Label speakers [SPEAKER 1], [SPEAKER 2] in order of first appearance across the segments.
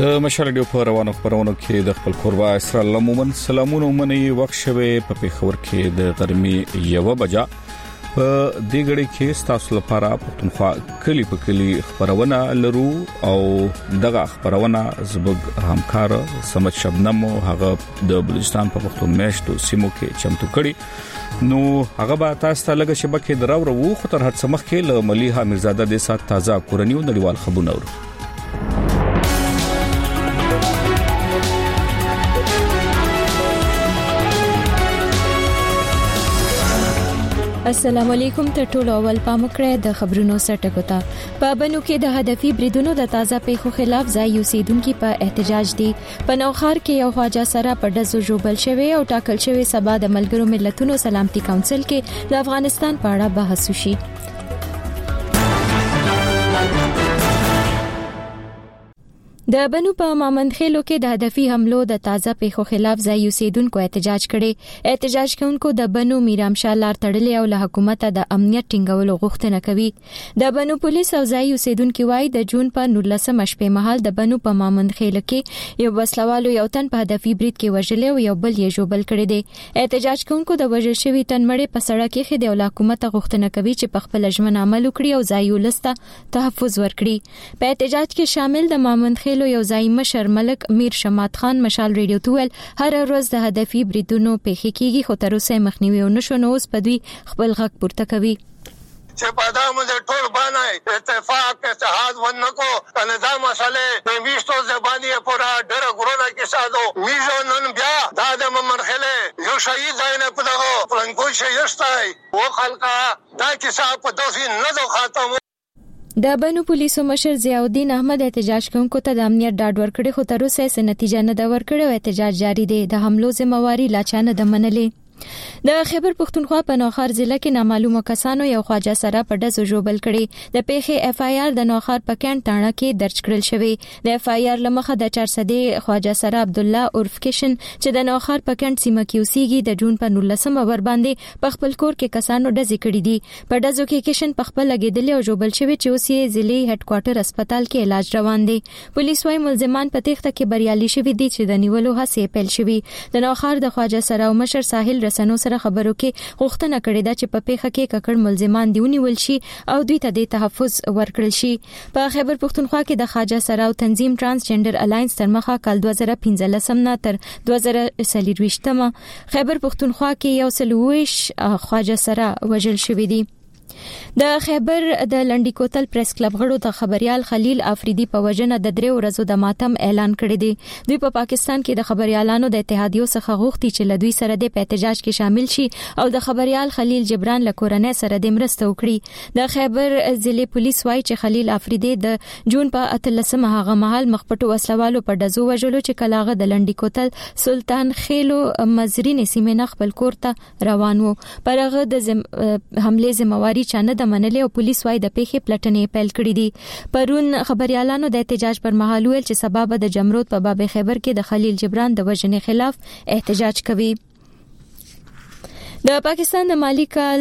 [SPEAKER 1] د مشال ډیو په روانو خبرونو کې د خپل قربا اسرائیل عموما سلامونه ومني وخت شوه په پیښور کې د ګرمي یو بجا په دې غړي کې ستاسو لپاره پښتونخوا کلی په کلی خبرونه لرو او دغه خبرونه زبګ همکار سمت شبنم او هغه د بلوچستان په پښتون میشتو سیمو کې چمتو کړي نو هغه به تاسو ته لګه شبکه دراو خو تر هڅه مخ کې له مليحه مرزاده د سات تازه کورنیو نړیوال خبرونه ورو
[SPEAKER 2] السلام علیکم ته ټول اول پام کړئ د خبرونو سرټکوتا په بنو کې د هدفي بریدونو د تازه پیښو خلاف ځای اوسیدونکو په احتجاج دي په نوخار کې یو خواجه سره په دزو جوبل شوی او ټاکل شوی سبا د ملګرو ملتونو سلامتي کونسل کې د افغانستان په اړه بحث وشي د بنو په مامندخیلو کې د هدفي حملو د تازه پیښو خلاف ځای اوسیدونکو احتجاج کړي احتجاج کوونکو د بنو میرامشاه لار تړلې او له حکومت د امنیت ټینګولو غوښتنه کوي د بنو پولیس او ځای اوسیدونکو وايي د جون په 19 شپې مهال د بنو په مامندخیلو کې یو وسلوالو یو تن په هدفي برید کې وژل او یو بل یې جوبل کړی دی احتجاج کوونکو د وژل شوی تن مړی په سړک کې د حکومت غوښتنه کوي چې په خپل ژمن عمل وکړي او ځای ولسته تحفظ ورکړي په احتجاج کې شامل د مامندخیلو یو ځای مشر ملک میر شمات خان مشال ریډیو تویل هر ورځ د هدفي بریدونو پیښې کیږي خو تر اوسه مخنیوي نشو نو اوس په دوی خپل غږ پورته کوي
[SPEAKER 3] چې پادا مده ټول باندې اتفاق اتحاد ونکو کنه مسئله په میشتو زبانی پورا ډېر غوړه کې ساده میزو نن بیا د ممرخله یو شهید داینه په دغه پلنګو شهیدای او خلکا دا کیسه په دوی نه دو خاتم
[SPEAKER 2] د بنو پولیسو مشر ضیاء الدین احمد احتجاج کوونکو ته د امنیت ډاډ ورکړي خو تر اوسه یې نتیجه نه دا ورکړي او احتجاج جاری دی د حملو ذمہواری لا چانه د منلې د خیبر پښتونخوا په نوخار ضلع کې نامعلومه کسانو یو خواجه سره په دزو جوبل کړي د پیښې اف آی آر د نوخار په کینټ تاڼه کې درج کړل شوی د اف آی آر لمخه د 400 خواجه سره عبد الله عرف کشن چې د نوخار په کینټ سیمه کې اوسېږي د جون په 19 ور باندې په خپل کور کې کسانو دزې کړي دي په دزو کې کشن په خپل لګیدل او جوبل شوی چې اوس یې ضلعي هډ کوارټر هسپتال کې علاج روان دي پولیس وايي ملزمان په تخته کې بریالي شوی دي چې د نیولو هڅه پیل شوی د نوخار د خواجه سره او مشر ساحل رسنو سره خبرو کې غوښتنه کړې ده چې په پیښه کې ککړ ملزمان دیونیول شي او دوی ته د تحفظ ورکړل شي په خیبر پښتونخوا کې د خواجه سره او تنظیم ترانسجنډر الاینس تر مخه کال 2015 نه تر 2023 خیبر پښتونخوا کې یو سلويش خواجه سره وژل شوی دی د خیبر د لنډی کوتل پریس کلب غړو د خبريال خلیل افریدي په وجنه د 3 ورځو د ماتم اعلان کړی دی دوی په پاکستان کې د خبريالانو د اتحادیو څخه غوښتي چې لدوی سره د احتجاج کې شامل شي او د خبريال خلیل جبران له کورنۍ سره د مرسته وکړي د خیبر ضلع پولیس وايي چې خلیل افریدي د جون په 13 هغه مهال مخپټو وسلوالو په دزو وژلو چې کلاغه د لنډی کوتل سلطان خېلو مزرین سیمه خپل کور ته روان وو پرغه د حمله ذمہواری چانه د منلې او پولیس وايي د پیښې پلټنې پیل کړې دي پرون خبريالانو د احتجاج پر مهال ویل چې سبب د جمرود په باب خیبر کې د خلیل جبران د وژنې خلاف احتجاج کوي د پاکستان د مالی کال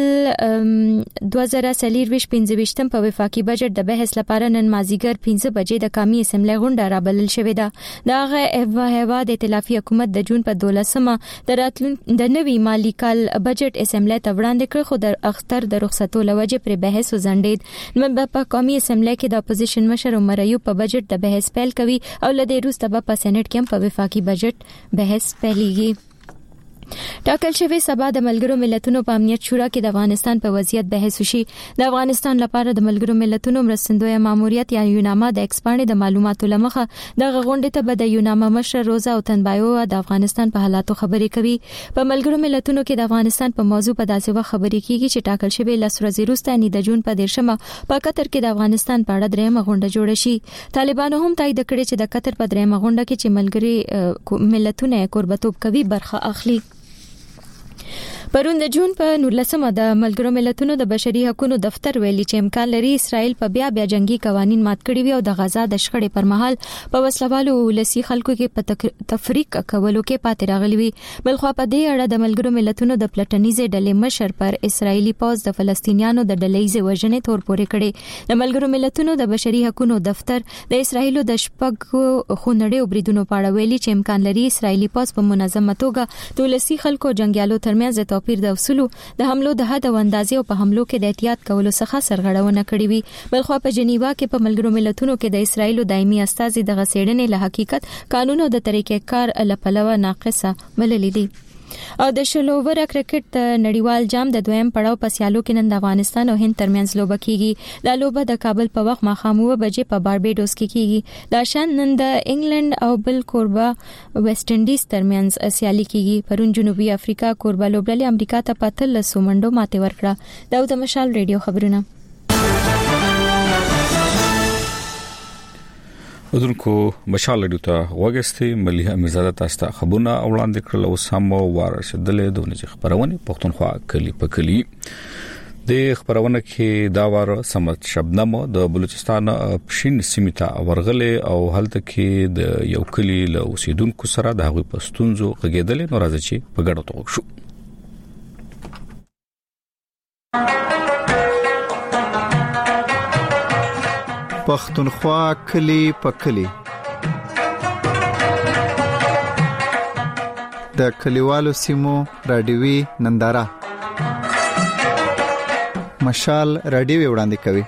[SPEAKER 2] 2023-25 په وفاقي بجټ د بحث لپاره نن مازیګر 5 بجې د قومي اسمبلی غونډه رابلل شوې ده د هغه د ائتلافي حکومت د جون په 12مه د نوي مالی کال بجټ اسمبلی ته وړاندې کړ خو د اختر د رخصتو لوجه پر بحث وزندید نن په قومي اسمبلی کې د اپوزیشن مشر عمر ایوب په بجټ د بحث پیل کوي او لدې روسته په سېنات کې په وفاقي بجټ بحث پیلېږي ټاکل شوی سبا د ملګرو ملتونو په امنیت شورا کې د افغانستان په وضعیت بحث وشي د افغانستان لپاره د ملګرو ملتونو مرستندوی ماموریت یا یوناما د ایکسپانډ د معلوماتو لمخه د غونډې ته به د یوناما مشر روزا او تنبایو د افغانستان په حالاتو خبرې کوي په ملګرو ملتونو کې د افغانستان په موضوع په داسې وخت خبرې کیږي چې ټاکل شوی لس ورځې وروسته د جون په 13مه په قطر کې د افغانستان په اړه درېمه غونډه جوړه شي طالبانو هم تایید کړی چې د قطر په درېمه غونډه کې چې ملګري ملتونه کوربتوب کوي برخه اخلي پرون د جون په 19مه د ملګرو ملتونو د بشري حقوقو دفتر ویلي چې امکان لري اسرائیل په بیا جنگي قوانين مات کړي وي او د غزا د شخړې پر مهال په وسلوالو ولسی خلکو کې په تفریق کولو کې پاتې راغلي وي. بلخو په دې اړه د ملګرو ملتونو د پلټنیزې ډلې مشر پر اسرایلی پوز د فلسطینیانو د ډلې وژنې تور پورې کړي. د ملګرو ملتونو د بشري حقوقو دفتر د اسرایل د شپږ خونړیو بریدونو په اړه ویلي چې امکان لري اسرایلی پوز په منظمه توګه د ولسی خلکو جنگیالو ترمنځ توپیر د اصولو د حملو د حد او اندازې او په حملو کې د احتیاط کولو څخه سرغړونه کړې وي. بلخو په جنیوا کې په ملګرو ملتونو کې د اسرایل دایمي استازي د غسیړنې له حقیقت قانون او د طریقې کار لپاره ناقصه بللې دي. او د شلو اوور کرکټ نړیوال جام د دویم پړاو په سیالو کې نن د افغانستان او هند ترمنځ لوبه کیږي. دا لوبه د کابل په وخت ماښام 9 بجې په باربیډوس کې کیږي. دا شان نن د انګلند او بل کوربه ویسټ انډیز ترمنځ سیالي کیږي. پرون جنوبي افریقا کوربه لوبډلې امریکا ته په 13 منډو ماته ورکړه. دا د مشال ریډیو خبرونه.
[SPEAKER 1] ودونکو مشال لري ته وګستي ملي امزاده تاسو خبرونه وړاندې کړل او سم ورسېدلې دونه خبرونه پښتونخوا کلی په کلی د خبرونه کې دا وار سمت شبنم د بلوچستان پښین سیمه ورغله او هلته کې د یو کلی له اوسیدونکو سره د هغوی پښتونزو غږیدل نو راځي چې په ګډه توګه شو.
[SPEAKER 4] پښتونخوا کلی په کلی د کلیوالو سیمو رادیوي ننداره مشال رادیو وړاندې کوي.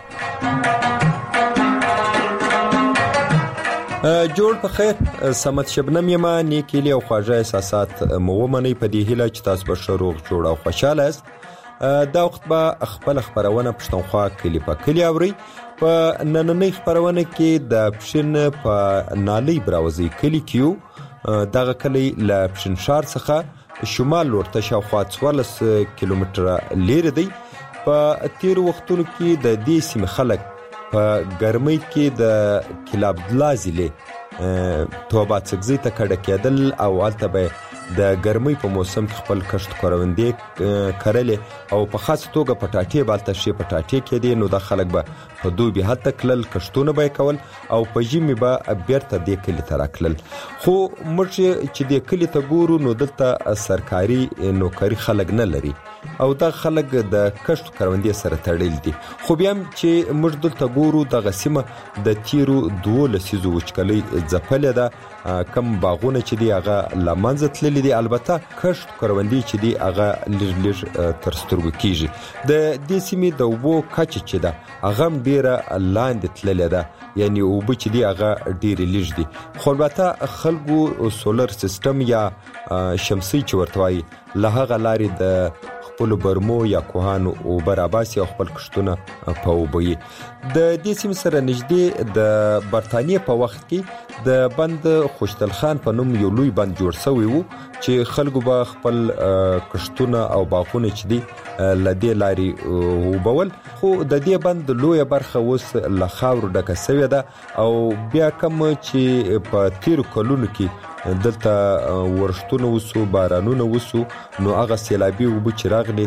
[SPEAKER 5] جوړ په خیر سمت شبنم یما نیکلی او خواجه احساسات مومنی په دې هیله چې تاسو به شروع جوړ او خوشاله است. دا وخت به خپل خبرونه پښتونخوا کلی په کلی اوري. په نننۍ خبرونه کې د پښین په نالي براوزي کلی کیو دغه کلی له پښین شار څخه شمال لورته شاوخوا 14 کیلومتره لري دی. په تیر وختونو کې د دې سیمې خلک په ګرمۍ کې د کلاب لازلې توبه څګزي ته کډه کېدل او البته به د ګرمۍ په موسم کې خپل کښت کروندې کړلې او په خاص توګه پټاټې بالته شي پټاټې کې دي. نو د خلک به په دوبي حتی کلل کښتونه به کول او په ژمي به بیرته د کلی ته راکلل. خو موږ چې د کلی ته ګورو نو دلته سرکاري نوکری خلک نه لري او د خلک د کښت کروندې سره تړل دي. خو بیا چې موږ دلته ګورو د غسیمه د تیرو 12 وچکلي ځپلې ده کم باغونه چې دی هغه لمنځه تللي دي. البته کښت کروندې چې دی هغه لږ تر سترګو کیږي. د دې سیمې د وبو کچه چې ده هغه ډیره لاندې تللې ده یعنی وبو چې دی هغه ډیره لږ دي. خو البته خلکو سولر سیستم یا شمسي چې ورتوي له هغه لاري د خپل برمو یا کوهانو او براباسي او خپل کښتونه په وبوي. د دې سیمې سره نږدې د برتانیې په وخت کې د بند خوشتل خان په نوم یو لوی بند جوړ شوی وو چې خلکو به خپل کښتونه او باغونه چې دي لدې لاري وبول. خو د دې بند لوی برخه اوس له خاور ډکه شوی ده او بیا کوم چې په تیر کلونو کې دلته ورشتونه وسو بارانونه وسو نو هغه سیلابي وبو چې راغلي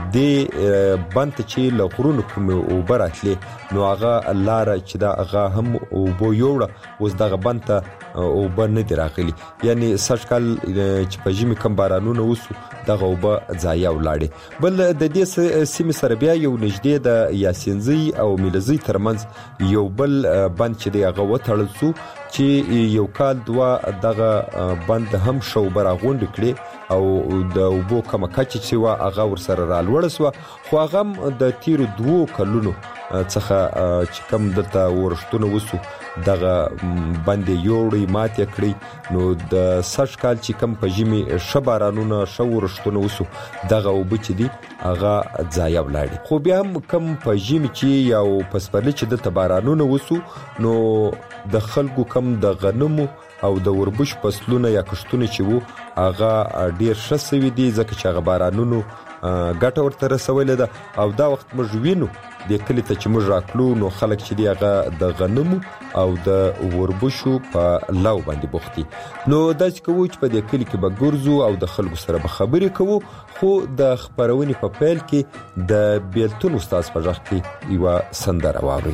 [SPEAKER 5] د بند چې لغرونو کوم وبراتلې نو هغه لار چې دا هغه هم وبو یوړه اوس دغه بند ته وبن نه راغلي یعنی سرکل چې په ژمي کوم بارانونه وسو دغه وبو ځای ولاړي. بل د دې سیمې سره بیا یو نږدې د یاسینزي او ملزي ترمنځ یو بل بند چې دی هغه وتړل سو چې یو کال دوا دغه بند هم شو براغوند کړي او د وبو کومه کچه چې وا هغه ور سره رالوړ سو. خو هغه د تیر 2 کلونو څخه چې کوم دلته ورشتونه وسو دغه باندې یوړی ماته کړی نو د سش کال چې کوم په ژمي شبارانونه شو ورشتونه وسو دغه وب چې دی هغه ځای ولاړي. خو بیا هم کوم په ژمي چې یو پسپرلی چې د تبارانونه وسو نو د خلکو کم د غنمو او د وربش فصلونه یا کښتونه چې وو هغه ډیر شسوي دي ځکه چې هغه بارانونو ګټه ورته رسولې ده او دا وخت موږ وینو د کلی ته چې موږ راکلو نو خلک چې دی هغه د غنمو او د وربشو په لو باندې بوختي نو داسې کوو چې په دې کلی کې به ګرځو او د خلکو سره به خبرې کوو خو د خپرونې په پیل کې د بیلتون استاد په غږ کې یوه سندره واورئ.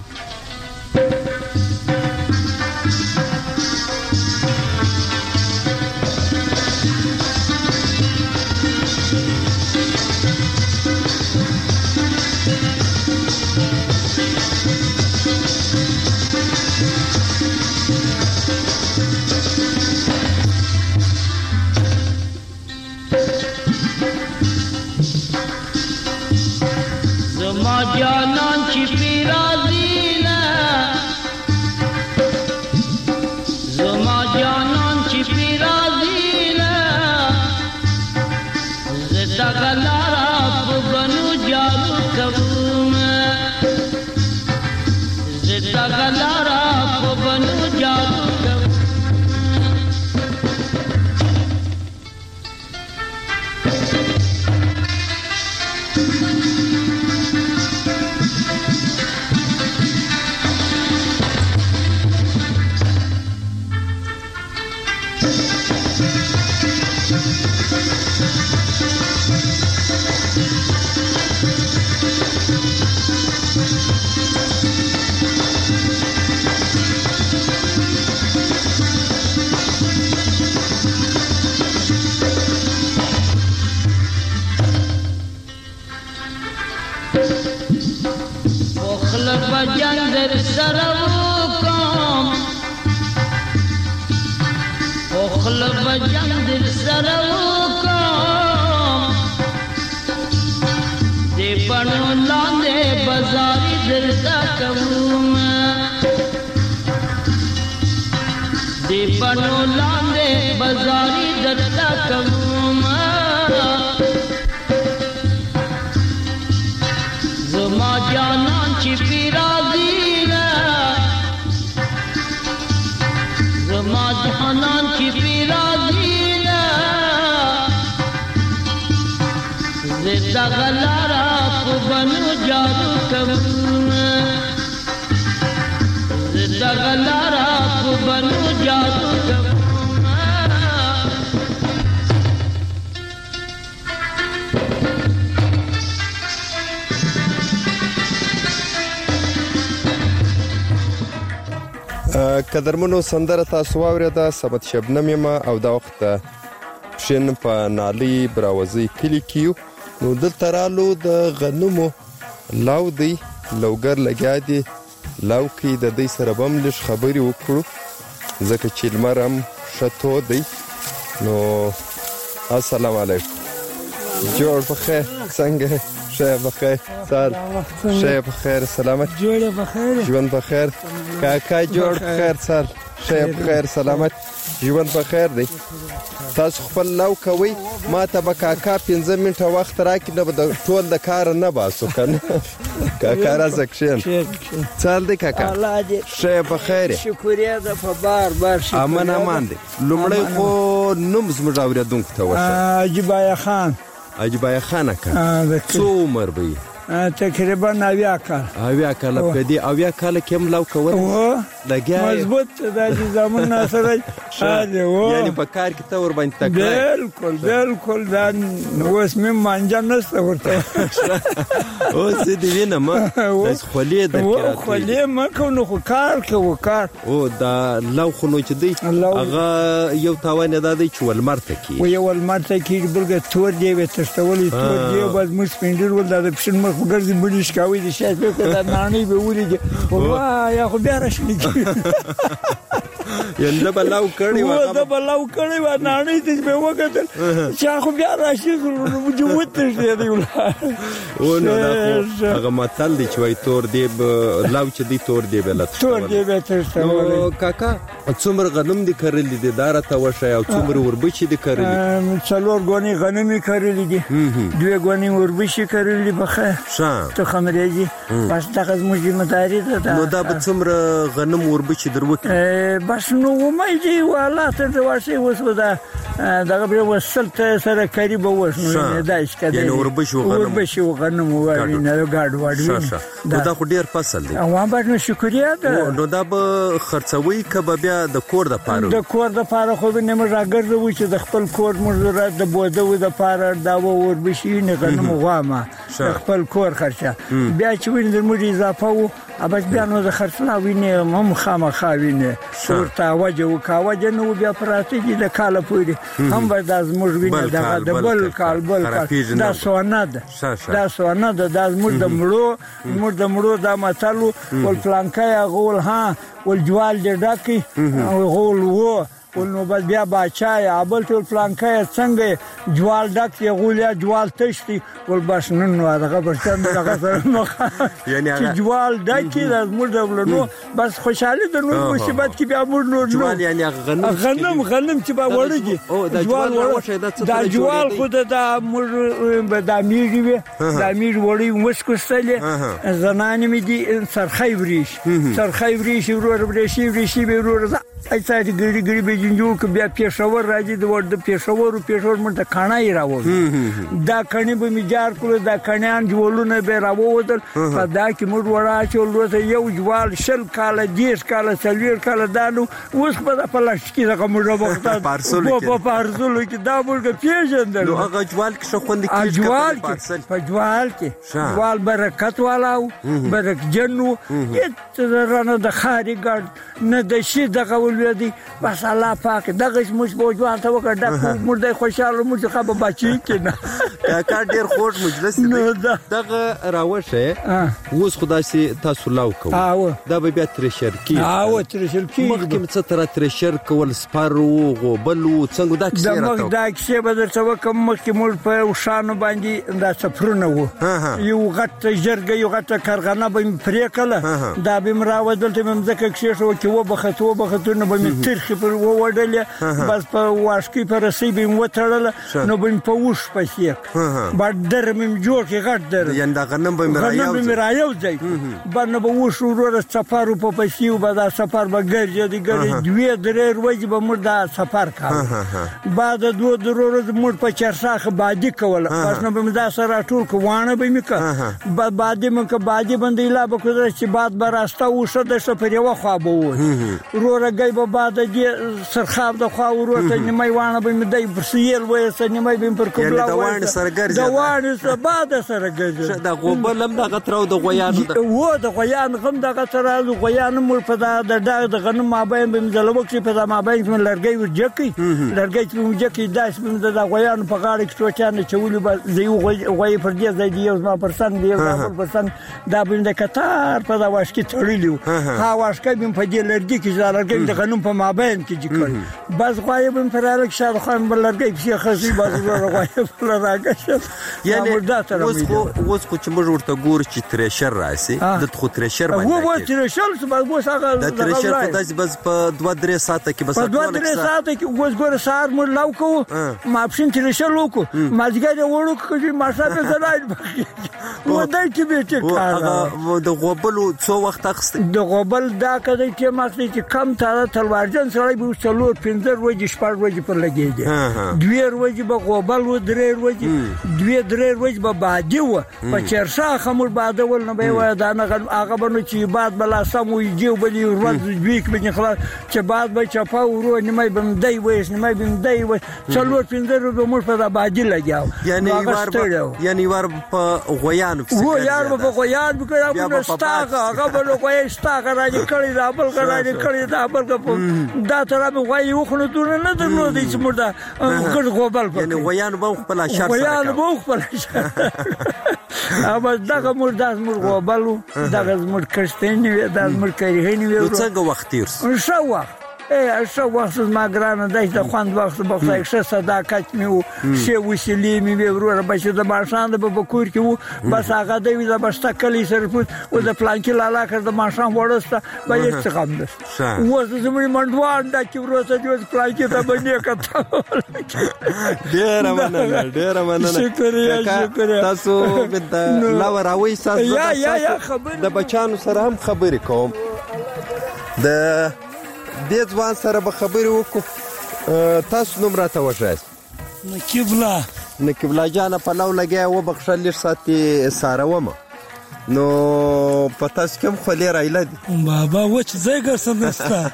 [SPEAKER 6] جانان چی پیرازینا زما جانان چی پیرازینا زدا غلارا بنو جارو کوم زدا غلارا بنو جارو کوم بجندر سروکم اخل بجندر سروکم دی بنو لاندے بازاری درتا کوم دی بنو لاندے بازاری درتا کوم زما جانان چی پیرازینا زما جانان چی پیرازینا زدا غلارا بنو جادو کم زدا غلارا بنو جادو کم
[SPEAKER 5] قدرمنو سندره تاسو واورېده سبت شبنم یم او دا وخت پښین په نالي براوزي کلی کیو نو دلته رالو د غنمو لاو دی لوګر لګیا دی لاو کې د دې سره بم لږ خبرې وکړو ځکه چې لمر هم شتو دی نو السلام علیکم جوړ بخیر څنګه شای بخیر سال شای بخیر سلامت
[SPEAKER 7] جوړ بخیر
[SPEAKER 5] ژوند بخیر کاکا جوړ بخیر سال شای بخیر سلامت ژوند بخیر دی تاسو خپل لو کوي ما ته به کاکا 15 منټه وخت راکړي نه به ټول د کار نه باسو کنه کاکا راځه کښین سال دی کاکا شای بخیر
[SPEAKER 7] شکریا ده په بار
[SPEAKER 5] امان امان دی لومړی خو نوم زموږ اورېدونکو ته وښه
[SPEAKER 7] عجیبای خان
[SPEAKER 5] عجیبای خان کا څو عمر به
[SPEAKER 7] تقریبا 90 کال
[SPEAKER 5] په دې 90 کال کې هم لو کول لګیا
[SPEAKER 7] مضبوط د زمون سره
[SPEAKER 5] یعنی په کار کې ته ور باندې تکړه
[SPEAKER 7] بالکل دا اوس مې مانجا نشته ورته
[SPEAKER 5] اوس دې وینم بس خولې
[SPEAKER 7] ما کو نو کار او
[SPEAKER 5] دا لو خو نو چې دی هغه یو تاوان ده چې ولمرته کې بلګه تور دی وتشتولې تور دی باز مې سپینډر ول دا پښین مخ ګرځي بډی شکاوي دي شاید په دا نانی به ولېږي واه یا خو بیا راشي ینده بلاو کړي
[SPEAKER 7] و نانی دې به وکړل چې خو بیا راشي وجود دې دی
[SPEAKER 5] او نو هغه متل دی چې وای تور دی لاو چې دی تور دی بل
[SPEAKER 7] تور دی به تشتولې
[SPEAKER 5] کاکا څومره غنم دي کړل دي دار ته وشه او څومره وربچې دي کړل
[SPEAKER 7] څلور غونی غنمې کړل دي دوه غونی وربچې کړل دي بخیر ته خمرېږي بس دغه زموږ مداري ده
[SPEAKER 5] نو دا به څومره غنم وربچې دروته
[SPEAKER 7] بس بس نو ومه دي والله ته ورشي اوس ودا دغه به وصل ته سره قریب اوس نو دایش کده
[SPEAKER 5] یعنی وربشي
[SPEAKER 7] وغنم وینه ګاډ وړي
[SPEAKER 5] دا خو ډیر فصل دی
[SPEAKER 7] او باندې شکریا ده
[SPEAKER 5] نو دا به خرڅوي کبه بیا د کور د پاره
[SPEAKER 7] خو به نه راګرځو چې د خپل کور مرزه د بوده د پاره دا وربشي نه غنم غوامه خپل کور خرچه بیا چې وینې د مړي اضافه وو ابد بیا نو د خرڅلاوینه هم خامخاوینه ورته وجه نو بیا پراته دي د کال پورې هم به د زموږ وینه د بل کال دا سونه ده د زموږ د مړو د متلو ول پلانکای غول ها ول جوال د ډاکي غول وو نو بیا باچای ابل ټول پلانکای څنګه جوال ډک یغولیا جوال تشتي ول بس نن نو هغه برشن دغه سره مخ
[SPEAKER 5] یعنی
[SPEAKER 7] جوال ډک د موږ نو بس خوشاله د نو مصیبت کې بیا موږ نو
[SPEAKER 5] جوال یعنی
[SPEAKER 7] غنم چې با وړي دا جوال خو د موږ د میږي وړي مسکوستلې زنانې می دي سرخی وریش ورشي ورور ایسا چې ګړي به جنجو کې بیا پېښور راځي د ورد پېښور مونږ ته کانای راوړ دا کڼي به میجار کړو دا کڼیان جوړونه به راوودل په دا کې موږ وړا چول یو جوال شل کاله 10 کاله 30 کاله دانو اوس په پلاستیکي دغه موږ وخت پارسل کې دا موږ پیژندل
[SPEAKER 5] نو هغه جوال کې شو خوند کې
[SPEAKER 7] جوال کې جوال برکت والاو برک جنو چې رانه د خاري ګډ نه د شي دغه ولودي بس الله پاک دغه مش بوجوان ته وکړه د مرده خوشاله مو څخه به بچی کنه
[SPEAKER 5] کار ډیر خوش مجلس دی دغه راوشه اوس خدای سي تاسو لاو کو دا به بیا ترشر کی مخکې څه تر ترشر کول سپارو غوبلو څنګه دا کیسه راته
[SPEAKER 7] دا کیسه به درته وکم مخکې مول په شانو باندې دا سفرونه وو یو غټ جرګه یو غټ کارخانه به پرې کله دا به مراودل ته مزکه کیسه شو کې و بختونه به ترخی پر وډلې بس په واشکی پر سی به وټړل نو به په وښ پسې بعد در مم جوړ کې غټ در
[SPEAKER 5] یان دا غنم به
[SPEAKER 7] مرایو ځای باندې به وښ ورور سفر په پسې و بعد سفر به ګرځي دوی درې ورځې به مردا سفر کاوه بعد دوه ورځې مر په چرساخ بادي کول بس نو به دا سره ټول کوانه به میکه بادي مکه بادي باندې لا به کوزه چې بعد براسته وښه د سفر یو خوا به ورور گئی به بعد دی سرخاب د خوا وروته نیمه وانه به مدای برسیل وې سنیمه به پر کوبلا
[SPEAKER 5] دوان سره ګرځي
[SPEAKER 7] دوان سره بعد سره ګرځي
[SPEAKER 5] دا غوبلم دغه ترو د غویان
[SPEAKER 7] غم دغه تر د غویان مول په د غنم مابین به مزلوک چې په مابین کې لړګي ورجکی لړګي چې ورجکی داس به د غویان په غاړه کې توچانه چولې به زیو غوی پر دې ځای دی یو پرسن دی یو پرسن دا به د کتار په دا واشکی تړلیو ها واشکی به په دې لړګي کې لړګي د غنم په مابین کې ذکر بس غوی به پر الک شاد خان بلړګي په خسي باز غوی په راګش
[SPEAKER 5] یعنی اوس خو چې موږ ورته ګور چې ترشر راسي د خو ترشر باندې
[SPEAKER 7] و ترشر څه بس هغه
[SPEAKER 5] د ترشر په داس بس په 2-3 ساعته کې بس
[SPEAKER 7] 2-3 ساعته کې اوس ګور سار مو لاو کو ما اپشن ترشر لوکو ما ځګه وړو کې ما صاحب زلای و دای کې به ټکا
[SPEAKER 5] د غوبلو څو وخت اخست
[SPEAKER 7] د غوبل دا کده چې مخکې چې کم تلوارجن سره به څلور 15 ورځې شپږ ورځې پر لګیږي 2 ورځې به غوبل و 3 ورځې 2-3 ورځې به بادي و په چرسا خمر باده ول نه به و دا نه هغه بنو چې بعد بلا سمو یجو بلی ورځ بیک به خلاص چې بعد به چپا ورو نیمه بم دی وېس نیمه بم دی و څلور 15 ورځې مور په بادي لګیاو
[SPEAKER 5] یعنی ور په غویان
[SPEAKER 7] و یار په غویان بکړه ستاغه هغه به غوی ستاغه راځي کړي دا بل کړي دا بل دا تر به غوی وخنه دونه نه درلودي چې مردا غړ غوبل
[SPEAKER 5] یعنی غویان به خپل شر
[SPEAKER 7] غویان به خپل شر اما دغه مردا مر غوبل دغه مر کښتنی دا مر کړي نه
[SPEAKER 5] څنګه وخت تیر
[SPEAKER 7] شو شو وخت ما ګرانه د خوند وخت بخښه ښه صداقت میو شی وسیلې می ورور بچو د ماشان د بکور کې وو بس هغه د ویزه بسته کلی سرپوت او د پلان کې لالا کړ د ماشان وړسته به یې څه غم ده و زموږ منډوان د چې وروسته د پلان کې ته باندې کته
[SPEAKER 5] ډیر مننه شکر تاسو د لا راوي ساز
[SPEAKER 7] یا خبر
[SPEAKER 5] د بچانو سره هم خبرې کوم د دې ځوان سره به خبرې وکړو. تاسو نوم راته وښایاست.
[SPEAKER 8] نقیب الله.
[SPEAKER 5] نقیب الله جانه په لو لګیا وبخښه لږ ساعت یې څارومه نو په تاسو کوم خولې رایله دي
[SPEAKER 8] بابا وچ ځای ګرځه نسته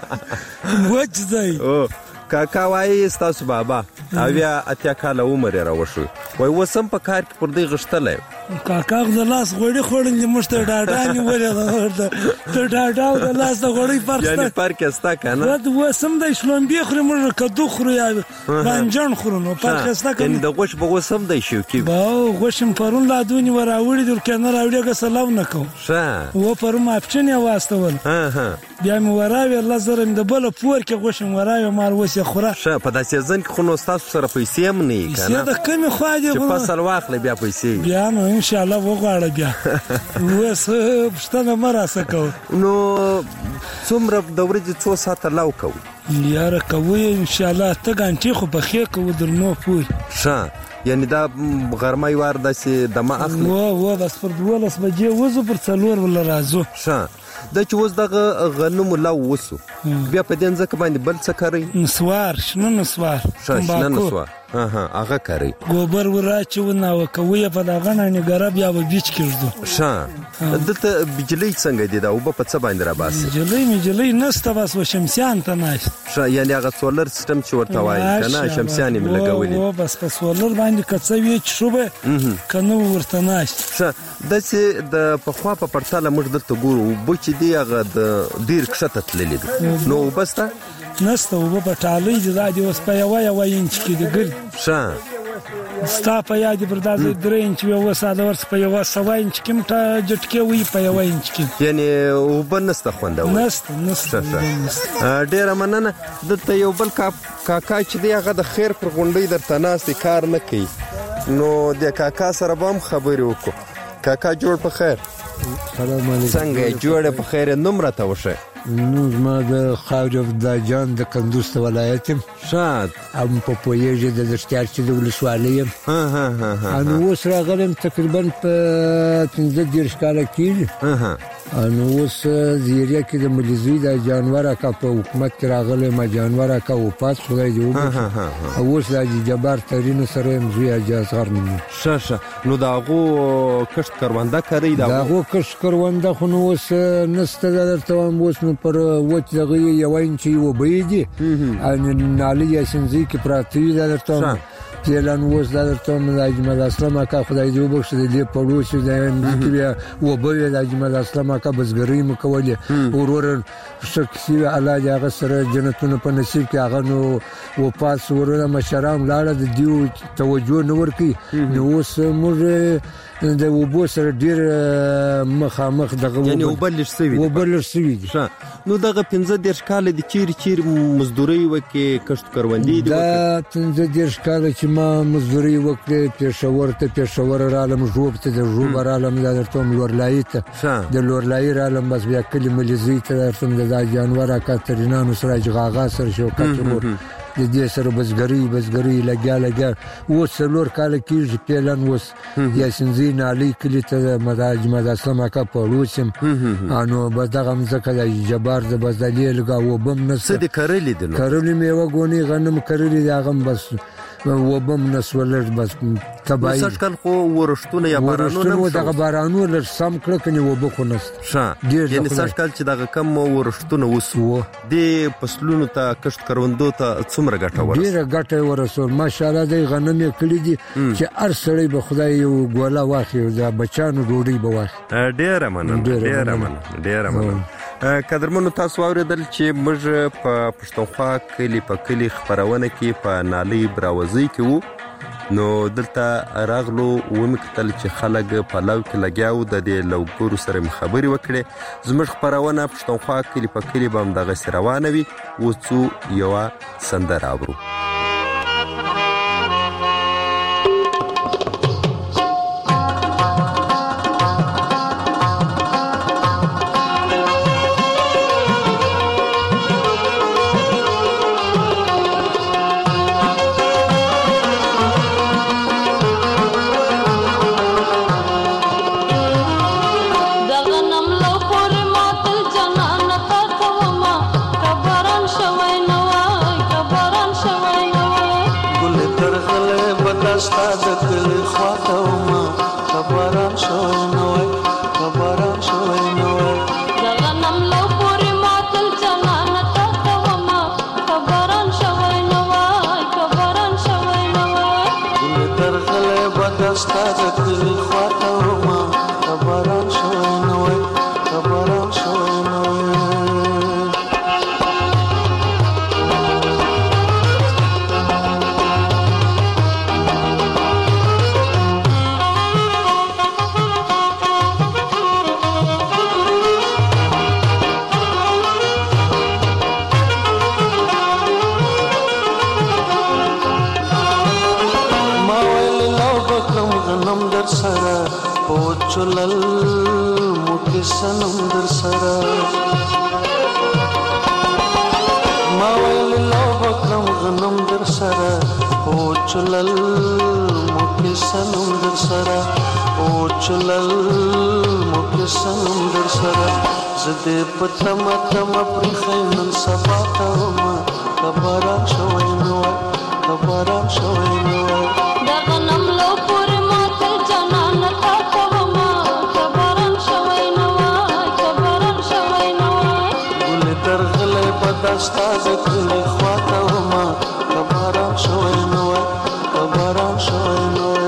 [SPEAKER 8] وچ ځای
[SPEAKER 5] کاکا وایي ستاسو بابا اویا اتیا کاله عمر یې راوښوي وایي اوس هم په کار کې پر دې غښتلی
[SPEAKER 8] کاکا د لاس غوړي خوړلې موږ ته ډاډا نیولې ده ته ډاډا د لاس د غوړي فرق
[SPEAKER 5] یعنې فرق یې سته که نه
[SPEAKER 8] اوس هم دی شلومبې خوري موږ کدو خورو یا بانجان خورو نو فرق یې سته که
[SPEAKER 5] یعنې د غوښ به اوس هم دی شوقي وي
[SPEAKER 8] غوښ مې پرون لا دونې ور راوړي دي ورکې نه راوړي که سلام نه کوم
[SPEAKER 5] ښه
[SPEAKER 8] و پرون اپشن یې واستول بیا مې وراوي الله زره مې د بله پور کې غوښ مې وراوي مال اوس یې خوره
[SPEAKER 5] ښه په دا سیزن کې خو نو ستاسو سره پیسې هم نه وي که نه
[SPEAKER 8] پیسې د کمې خوا دي
[SPEAKER 5] چې فصل واخلې بیا پیسې
[SPEAKER 8] بیا نو انشاءالله وغواړه بیا اوس پوښتنه مه راسه کوه
[SPEAKER 5] نو څومره د ورځې څو ساعته لو کوو
[SPEAKER 8] یاره کوو یې انشاءالله 8 ګنټې خو پخې کوو در 9 پورې
[SPEAKER 5] ښه یعنې دا غرمۍ وار داسې دمه اخلي
[SPEAKER 8] و بس پر 12 بجې وځو پر 4 ولا راځو
[SPEAKER 5] ښه دا چې اوس دغه غنمو لو وسو بیا په دې ځمکه باندې بل څه کوئ
[SPEAKER 8] نسوار شنه نسوار
[SPEAKER 5] شنه نسوار هغه کوئ
[SPEAKER 8] ګوبر وراچو نو کوي په دغه نه نګره بیا به بیچ کېږدو
[SPEAKER 5] ښه دلته بجلی څنګه دي دا اوبه په څه باندې راباسي
[SPEAKER 8] بجلی نسته بس و شمسیان ته ناشت
[SPEAKER 5] ښه یعنې هغه سولر سیسټم چې ورته وایي که نه شمسیان یې لګولي
[SPEAKER 8] بس په سولر باندې که څه وي چې شو به که نه ورته ناشت
[SPEAKER 5] ښه داسې د پخوا په پرتله موږ دلته ګورو اوبه چې دي هغه د ډېر کښته تللي دي نو اوبه سته
[SPEAKER 8] نسته اوبه په ټالۍ دي دا دي اوس په یوه انچ کې دي ګرد
[SPEAKER 5] ښه
[SPEAKER 8] ستا په یاد پر دا 3 انچ وي اوس دا ورڅ په 100 انچ کې مټه جټکې وي په 1 انچ کې
[SPEAKER 5] یعنې اوبه نسته خوندور
[SPEAKER 8] نسته
[SPEAKER 5] ډېره مننه دلته یو بل کاکا چې دی هغه د خیر پر غونډۍ درته ناست دی کار نه کوي نو د کاکا سره به هم خبرې وکړو کاکا جوړ په خیر
[SPEAKER 9] سلام علیکم
[SPEAKER 5] څنګه جوړ په خیر نوم راته وښیه
[SPEAKER 9] نو زما د خاوره عبدالجان د کندوز ولایت یم
[SPEAKER 5] ښه
[SPEAKER 9] هم په پوهېږې د دشتیار چې د ولسوالۍ یم نو اوس راغلم تقریبا په 15 کاله کېږي نو اوس زیریه کې د ملیزوی د جانور اکا په حکومت کې راغلی ما جانور اکا وفات خدای دې وبخښي اوس د حاجي جبار ترینو سره یم زوی حاجي اصغر نوم
[SPEAKER 5] ښه نو د هغو کښت کرونده کوئ
[SPEAKER 9] د هغو کښت کرونده خو نو اوس نسته درته وایم اوس نو پر وچ دغه یې 1 انچ اوبه دي نالۍ یا سنځۍ کې پراته وي دا درته وایم تیلان اوس دا درته وایم د اجمل اسلام اکا خدای دې وبخښي د دې پړوس د مځکې بیا اوبه وې د اجمل اسلام اکا بزګرۍ مو کولې ورور ښه کیسې الله دې هغه سره جنتونه په نصیب کړي هغه نو وفات شو ورونه مشران لاړه د دیو توجه نه ورکوي نو اوس موږ د اوبو سره ډېر مخامخ دغه
[SPEAKER 5] یعنې اوبه لږ سوي دي نو دغه 15 کاله دي چیرې مزدورۍ وکړې کښت کروندې دي
[SPEAKER 9] دا 15 کاله چې ما مزدورۍ وکړې پېښور رالم ژوب ته د ژوب رالم دا درته وایم لورلایي ته د لورلایي رالم بس بیا کلي ملیزۍ ته درته وایم د دا جانور اکا ترینانو سره اجغاغا سره شوکت ورور د دې سره بزګرۍ لګیا اوس 4 کاله کېږي پیلن اوس یا سنځۍ نالۍ کلي ته د اسلام اکا پړوس یم نو بس دغه مځکه د جبار د بس د لیلګه اوبه هم نسته
[SPEAKER 5] څه دې کرلي دي نو
[SPEAKER 9] کرلي مې یوه ګونۍ غنم کرلي دي هغه هم بس اوبه هم نسوه لږ بس تباهي
[SPEAKER 5] سږ کال خو ورښتونه یا بارانونه
[SPEAKER 9] دغه بارانو لږ سم کړه کنې اوبه خو نسته
[SPEAKER 5] یعنې سږ کال چې دغه کم ورښتونه وسو دې فصلونو ته کښت کروندو ته څومره ګټه ورسوله
[SPEAKER 9] ډېره ګټه یې ورسول ماشاءالله دی غنم یې کړي دي چې هر سړی به خدای یو ګوله واخلي د بچیانو ډوډۍ به واخلي
[SPEAKER 5] ډېره مننه قدرمنو تاسو واورېدل چې موږ په پښتونخوا کلي په کلي خپرونه کې په نالۍ براوزۍ کې وو نو دلته راغلو ومې کتل چې خلک په لو کې لګیا وو د دې لوګورو سره مې خبرې وکړې زموږ خپرونه پښتونخوا کلي په کلي به همدغسې روانه وي اوس څو یوه سندره اورو
[SPEAKER 10] دغنم لو پورې ماتل جنان تا کوما کبران شو کلی خواته وما خبران شوی نوی خبران شوی نوی
[SPEAKER 6] دغنم لو پوری ماتل جنان تا وما خبران شوی نوی خبران شوی نوی
[SPEAKER 10] دل درغله بدستا کلی خواته وما خبران شوی نوی خبران شوی نوی سرا پوچلل موکی سنم در سرا ما ویل لو بکرم غنم در سرا پوچلل موکی سنم در سرا پوچلل موکی سنم در سرا زده پتم تم پرخینن سبا تاوما خبران شوی نوی خبران شوی نوی
[SPEAKER 6] دغنم لو پوری ماتل جنان تا وما خبران شوی نوی خبران شوی نوی
[SPEAKER 10] گل درغله بدستا کلی خواته وما خبران شوی نوی خبران شوی نوی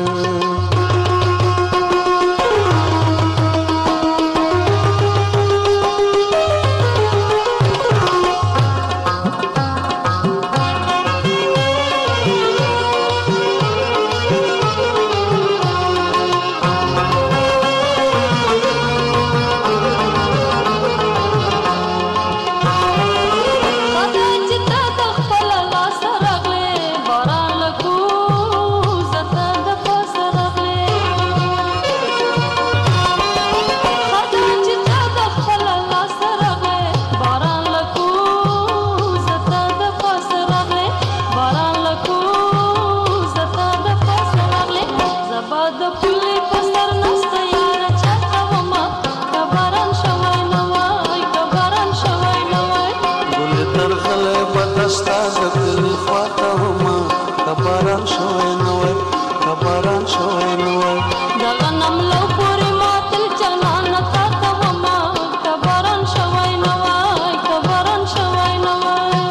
[SPEAKER 10] خبران شوی نوی خبران شوی نوی
[SPEAKER 6] دغنم لو پوری ماتل جنان تا وما خبران شوی نوی خبران شوی نوی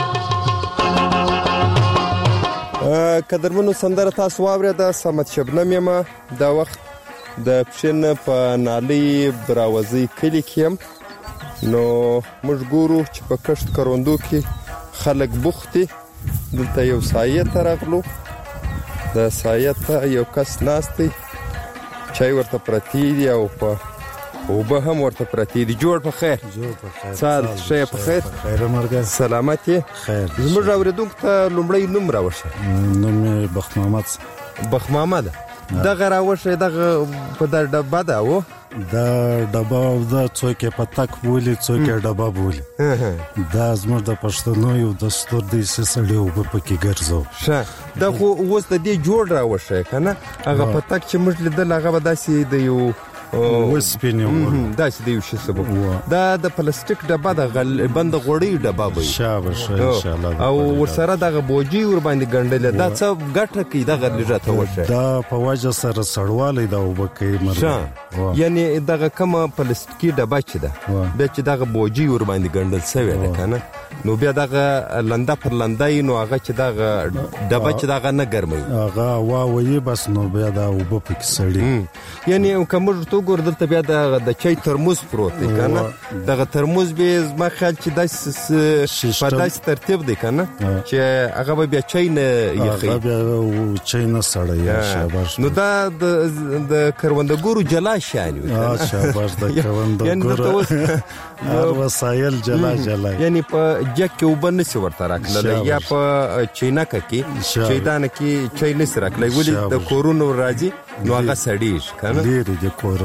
[SPEAKER 5] قدرمنو سندره تاسو واورېده صمد شبنم یم دا وخت د پښین په نالۍ براوزی کلی کې یم نو موږ ګورو چې په کښت کروندو کې خلک بوخت دي دلته یو سایه ته راغلو د سایه ته یو کس ناست دی چای ورته پرتی دی او په اوبه هم ورته پرتی دی جوړ په خیر سال ښه په خیر
[SPEAKER 11] خیر مرګ
[SPEAKER 5] سلامت
[SPEAKER 11] خیر
[SPEAKER 5] زموږ اوریدونکو ته لومړی نوم راوښه
[SPEAKER 11] نوم بخ محمد
[SPEAKER 5] دغه راوښه دغه په د ډبه ده و
[SPEAKER 11] دا ډبه او دا څوک په تک بولی څوک ډبه بولی دا زموږ د پښتنو یو دستور دی چې سړی اوبه پکې ګرځو
[SPEAKER 5] ښه دا خو اوس د دې جوړ راوښه کنه هغه په تک چې موږ لیدل هغه به داسې د یو
[SPEAKER 11] وسپینې
[SPEAKER 5] داسې د یو شي سبب دا د پلاستیک ډبه د بند غوړی ډبه وي
[SPEAKER 11] شاباش ان شاء الله
[SPEAKER 5] او ورسره دغه بوجي ور باندې ګنډل دا څه ګټه کوي دغه لږه وشه
[SPEAKER 11] دا په وجه سره سړوالی دا وبکې
[SPEAKER 5] مرګ یعنی دغه کومه پلاستیکي ډبه چې ده به چې دغه بوجي ور باندې ګنډل شوی ده کنه نو بیا دغه لنده پر لندای نو هغه چې دغه ډبه چې دغه نه ګرمي
[SPEAKER 11] هغه واوي بس نو بیا دا وب پکې سړی
[SPEAKER 5] یعنی کوم ګور دلته بیا د چای ترموز پروت دی کنه دغه ترموز به ما خیال چې داس په داس ترتیب دی کنه چې هغه بیا چای نه یخي
[SPEAKER 11] هغه بیا چای نه سړی شاباش
[SPEAKER 5] نو دا د کروندګورو جلا شان وي
[SPEAKER 11] شاباش د کروندګورو هر وسایل جلا
[SPEAKER 5] یعنی په جک وبن نسی ورته راکړل یا په چینکه کې چیدان کې چای نسی راکړل ولې د کورونو راځي نو هغه سړیش کنه
[SPEAKER 11] ډېر د کورونو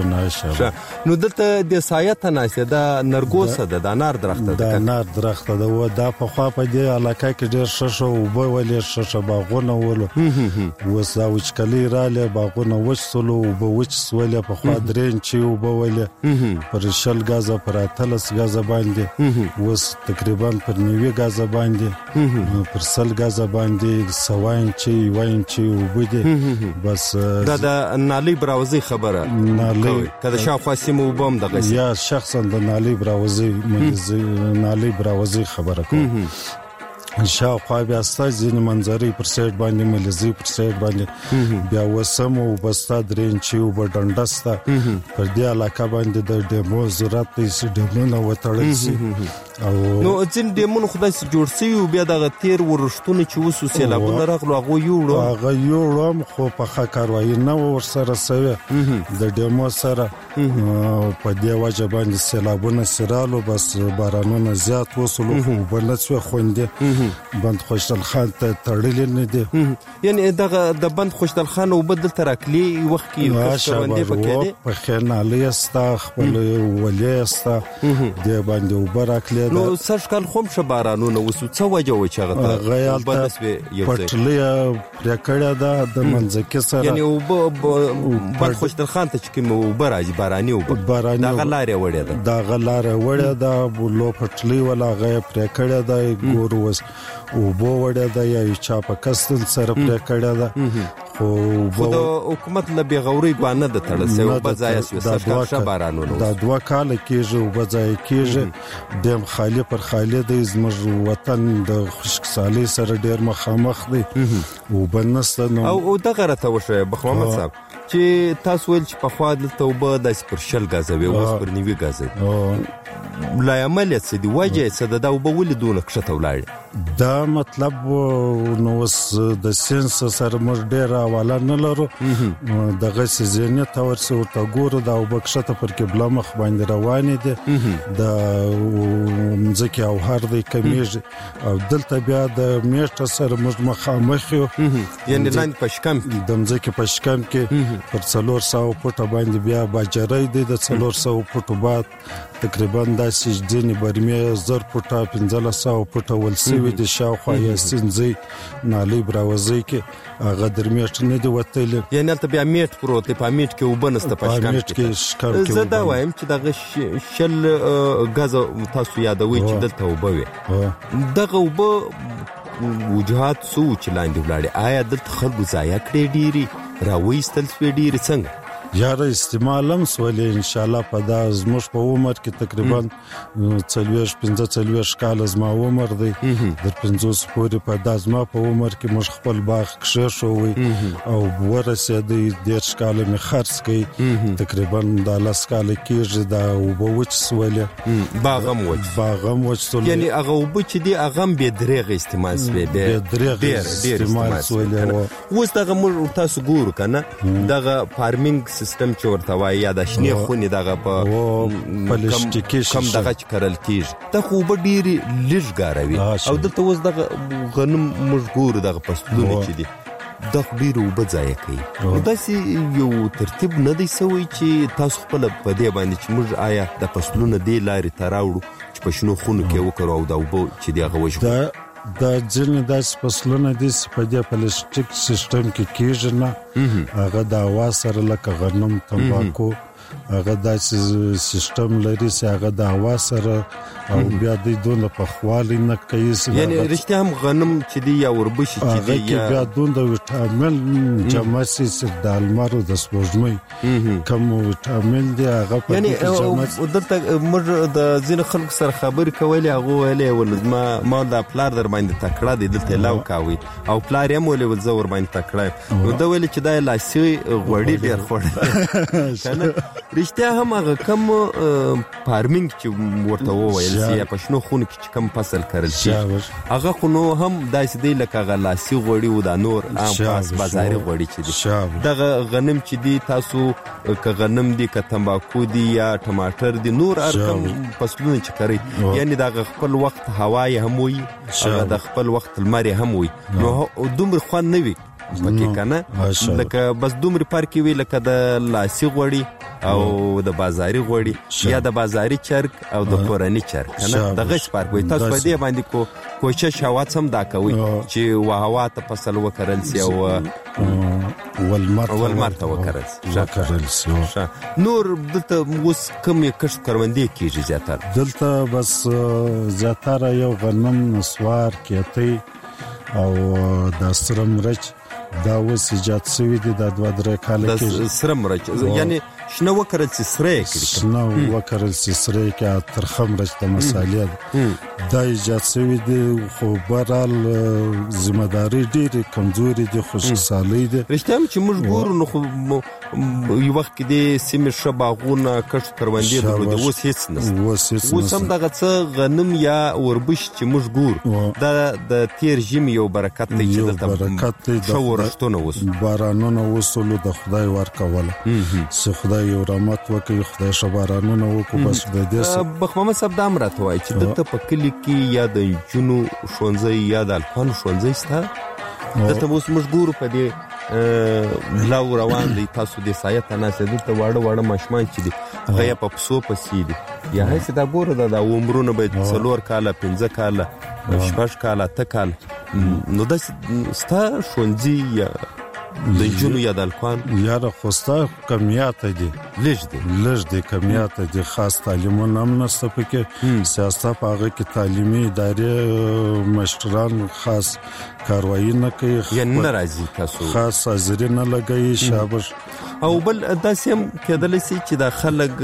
[SPEAKER 11] ناشه.
[SPEAKER 5] نو دلته د سایت ناشه دا نرګوسه د انار درخته
[SPEAKER 11] د انار درخته دا و دا په خوا په دې علاقه کې ډېر ششه او به ولې ششه باغونه ولو وسا وچکلی رااله باغونه وښسلو او به وچسولې په خوا درین چې او به ولې پر شل غازه پر اتلس غازه باندې وس تقریبا پر 90 غازه باندې پر سل غازه باندې سواین چې او بده بس
[SPEAKER 5] دا د نالي براوزي خبره
[SPEAKER 11] نالي
[SPEAKER 5] کله شاوخوا سیمو وبم دغه
[SPEAKER 11] یا شخصا د نالي براوزي خبره کوم شاوخوا بیا ستاسو ځینې منظرې پر سایډ باندې ملزي پر سایډ باندې بیا وسم او بستا درین چې او بډنډستا پر دې علاقه باندې د ډیمو ضرورت دې ډیمونه وتړل سي او
[SPEAKER 5] نو ځین ډیمونه خدای سي جوړ سي او بیا د تیر ورښتونه چې وسو سیلابونه راغلو هغه
[SPEAKER 11] یوړم خو په ښه کاروایی نه ورسره سوي د ډیمو سره په دې وجه باندې سیلابونه سرالو بس بارانونه زیات وسلو خو بلڅو خوندې بند خوشدل خان ته تړلې نه دي
[SPEAKER 5] یعنی دغه د بند خوشدل خان او بدل ترکلی وخت کې باندې پکې
[SPEAKER 11] په خنالي استا خپل ولې استا د باندې وبرکلی
[SPEAKER 5] نو سرشکل خوم ش بارانونه وسو څه وجه و چې هغه
[SPEAKER 11] غیال پټلې پرکړه ده د منځکه سره
[SPEAKER 5] یعنی بند خوشدل خان ته چې کوم وبراج باراني او دغه لارې وړه
[SPEAKER 11] ده دغه لارې وړه ده بلو پټلې ولا غي پرکړه ده ګوروس او بو وړه ده یا چا په کستن سره پرکړه ده
[SPEAKER 5] خو د حکومت له بیغوري باندې د تړسه او بځای سره بارانونه
[SPEAKER 11] دا 2 کال کېږي او بځای کېږي د خالی پر خالی د زموږ وطن د خوشحالي سره ډیر مخامخ دی او بنسته
[SPEAKER 5] او دغه راته وشه بخوامت صاحب چې تاسو ول چې په خوا د توبه د سپرشل غازوي او پر نیوي غازوي لا عمل څه دی وجه څه د وبول دونه کښته ولاړ
[SPEAKER 11] دا مطلب نو د سنس سره مر ډیر حواله نه لرو دغه سيزنیت ورسو ته ګورو دا وبکشته پر کې بل مخ باندې روان دي د ځکه او هر دی کمیږي او دلته بیا د میشت سره مخامخ یو
[SPEAKER 5] یعنی لاندې پشکم
[SPEAKER 11] د ځکه پشکم کې پر 400 فوټه باندې بیا باجرای دي د 400 فوټو بعد تقریبا د سجدنی برمه 1000 فوټه 1500 فوټه ولسوي د شاوخوا یا سنځي نالي براوزي کې هغه درمیشت نه دی وتل
[SPEAKER 5] یعنی ته بیا میټ پروت په میټ کې وبنست پښکم کې زه دا وایم چې دغه شل غاز تاسو یادوي چې دلته وبوي دغه وب وجهات سوچ لاندې ولاړې آیا دلته خلکو ضایع کړې ډيري راوېستل سپې ډيري څنګه
[SPEAKER 11] یار استعمالم سولې ان شاء الله په د زموږ په عمر کې تقریبا 45 کال زما عمر دی در 50 پورې په د زما په عمر کې مش خپل باغ کښې شوې او ورسېدې د شکال می خرڅ کړي تقریبا د لاس کال کېږي دا وبوچ سولې
[SPEAKER 5] باغم وچ
[SPEAKER 11] سولې
[SPEAKER 5] یعنی هغه وب چې دی هغه به دریغ استعمال سوي به
[SPEAKER 11] دریغ استعمال سولې
[SPEAKER 5] اوس دغه مر تاسو ګورو کنه دغه فارمینګ سیستم چې ورته وایي یا د شنې خونې دغه په کم دغه کرل کیږي ته خو به ډېری لږ او دلته اوس دغه غنم مشګور دغه پسلونه چې دي د خبيرو بځای کوي داسې یو ترتیب نه دی سوی چې تاسو خپل په دې باندې چې موږ آیا د پسلونه دی لارې تراوړو چې په شنو خونو کې وکړو او دا وبو چې دغه وجه
[SPEAKER 11] د ځینې داسې فصلونه دي چې په دې پلاستیک سیستم کې کېږي نه هغه د هوا سره لکه غنم تمباکو هغه داسې سیستم لري چې هغه د هوا سره او بیا د دونه په خوالي نه کوي
[SPEAKER 5] یعنی رښتیا هم غنم چې دی یا وربشي چې دی
[SPEAKER 11] یا بیا دونه وټامین جمع سي د المارو د سپوږمۍ کوم وټامین دی هغه په
[SPEAKER 5] یعنی دلته موږ د ځین خلکو سره خبرې کولې هغه ویلې ول ما د پلار در باندې تکړه دي دلته لاو کاوي او پلار یې مولې ول زور باندې تکړه نو دا ویل چې دا لاسي غوړی ډیر خوړ کنه رښتیا هم هغه کم فارمینګ چې ورته وویل چې په شنو خونو کې کم فصل کړل شي هغه خو نو هم داسې دی لکه غلاسي غوړی و د نور عام پاس بازاري غوړی چې دی دغه غنم چې دی تاسو که غنم دی که تمباکو دی یا ټماټر دی نور ارکم فصلونه چې کوي یعنی دغه خپل وخت هوا هم وي هغه د خپل وخت لمر هم وي نو دومره خوان نه وي پکې کنه لکه بس دومره فرق وي لکه د لاسي غوړي او د بازاري غوړي یا د بازاري چرګ او د کورني چرګ کنه دغه فرق وي. تاسو په دې باندې کوشش هوا هم دا کوي چې وهوا ته فصل وکړل سي او ولمر ته وکړل سي. نور دلته اوس کوم کښت کروندې کیږي زیاتره؟
[SPEAKER 11] دلته بس زیاتره یو غنم، نسوار، کیتی او د سره مرچ دا اوس ایجاد شوي دي. دا 2-3 کاله کې
[SPEAKER 5] د سره مرچ یعنی شنه وکړل چې سره کړي،
[SPEAKER 11] شنه وکړل چې سره کې ترخه مرچ د مصالحې دا ایجاد شوي دي. خو بهرحال ذمہداري ډېرې کمزوري دي، خوشحالي دي.
[SPEAKER 5] رښتیا چې موږ ګورو نو خو یو وخت کې د سیمې ښه باغونه کښت کروندې درلودې، اوس هېڅ نشته. اوس هم دغه څه غنم یا وربش چې موږ ګورو دا د تېر ژمي یو برکت دی چې دلته ښه ورښتونه اوس
[SPEAKER 11] بارانونه وسولو د خدای ورکوله چې خدای یو رحمت وکړي، خدای ښه بارانونه وکړو. بس د دې
[SPEAKER 5] بخ محمد صاحب دا هم راته وایي چې دلته په کلي کې یا د نجونو ښوونځی یا د هلکانو ښوونځی شته؟ دلته اوس موږ ګورو په دې لو روان دی، تاسو د سایه ته ناستئ، دلته واړه ماشومان چې دي هغه یې په پسو پسې دي یا هسې دا ګوره دا عمرونه به 4 کاله 5 کاله 6 کاله 8 کاله. نو داسې ستا ښوونځي یا د نجونو یا د هلکان
[SPEAKER 11] یاره خو ستا کمیات دي لږ دي کمیات دي، خاص تعلیمونه هم نشته پکې. سیاست په هغه کې تعلیمي ادارې مشران خاص کاروایی نه کوي،
[SPEAKER 5] یعنی نه راځي تاسو
[SPEAKER 11] خاص حاضري نه لګوي شابش.
[SPEAKER 5] او بل داسې هم کېدلی سي چې دا خلک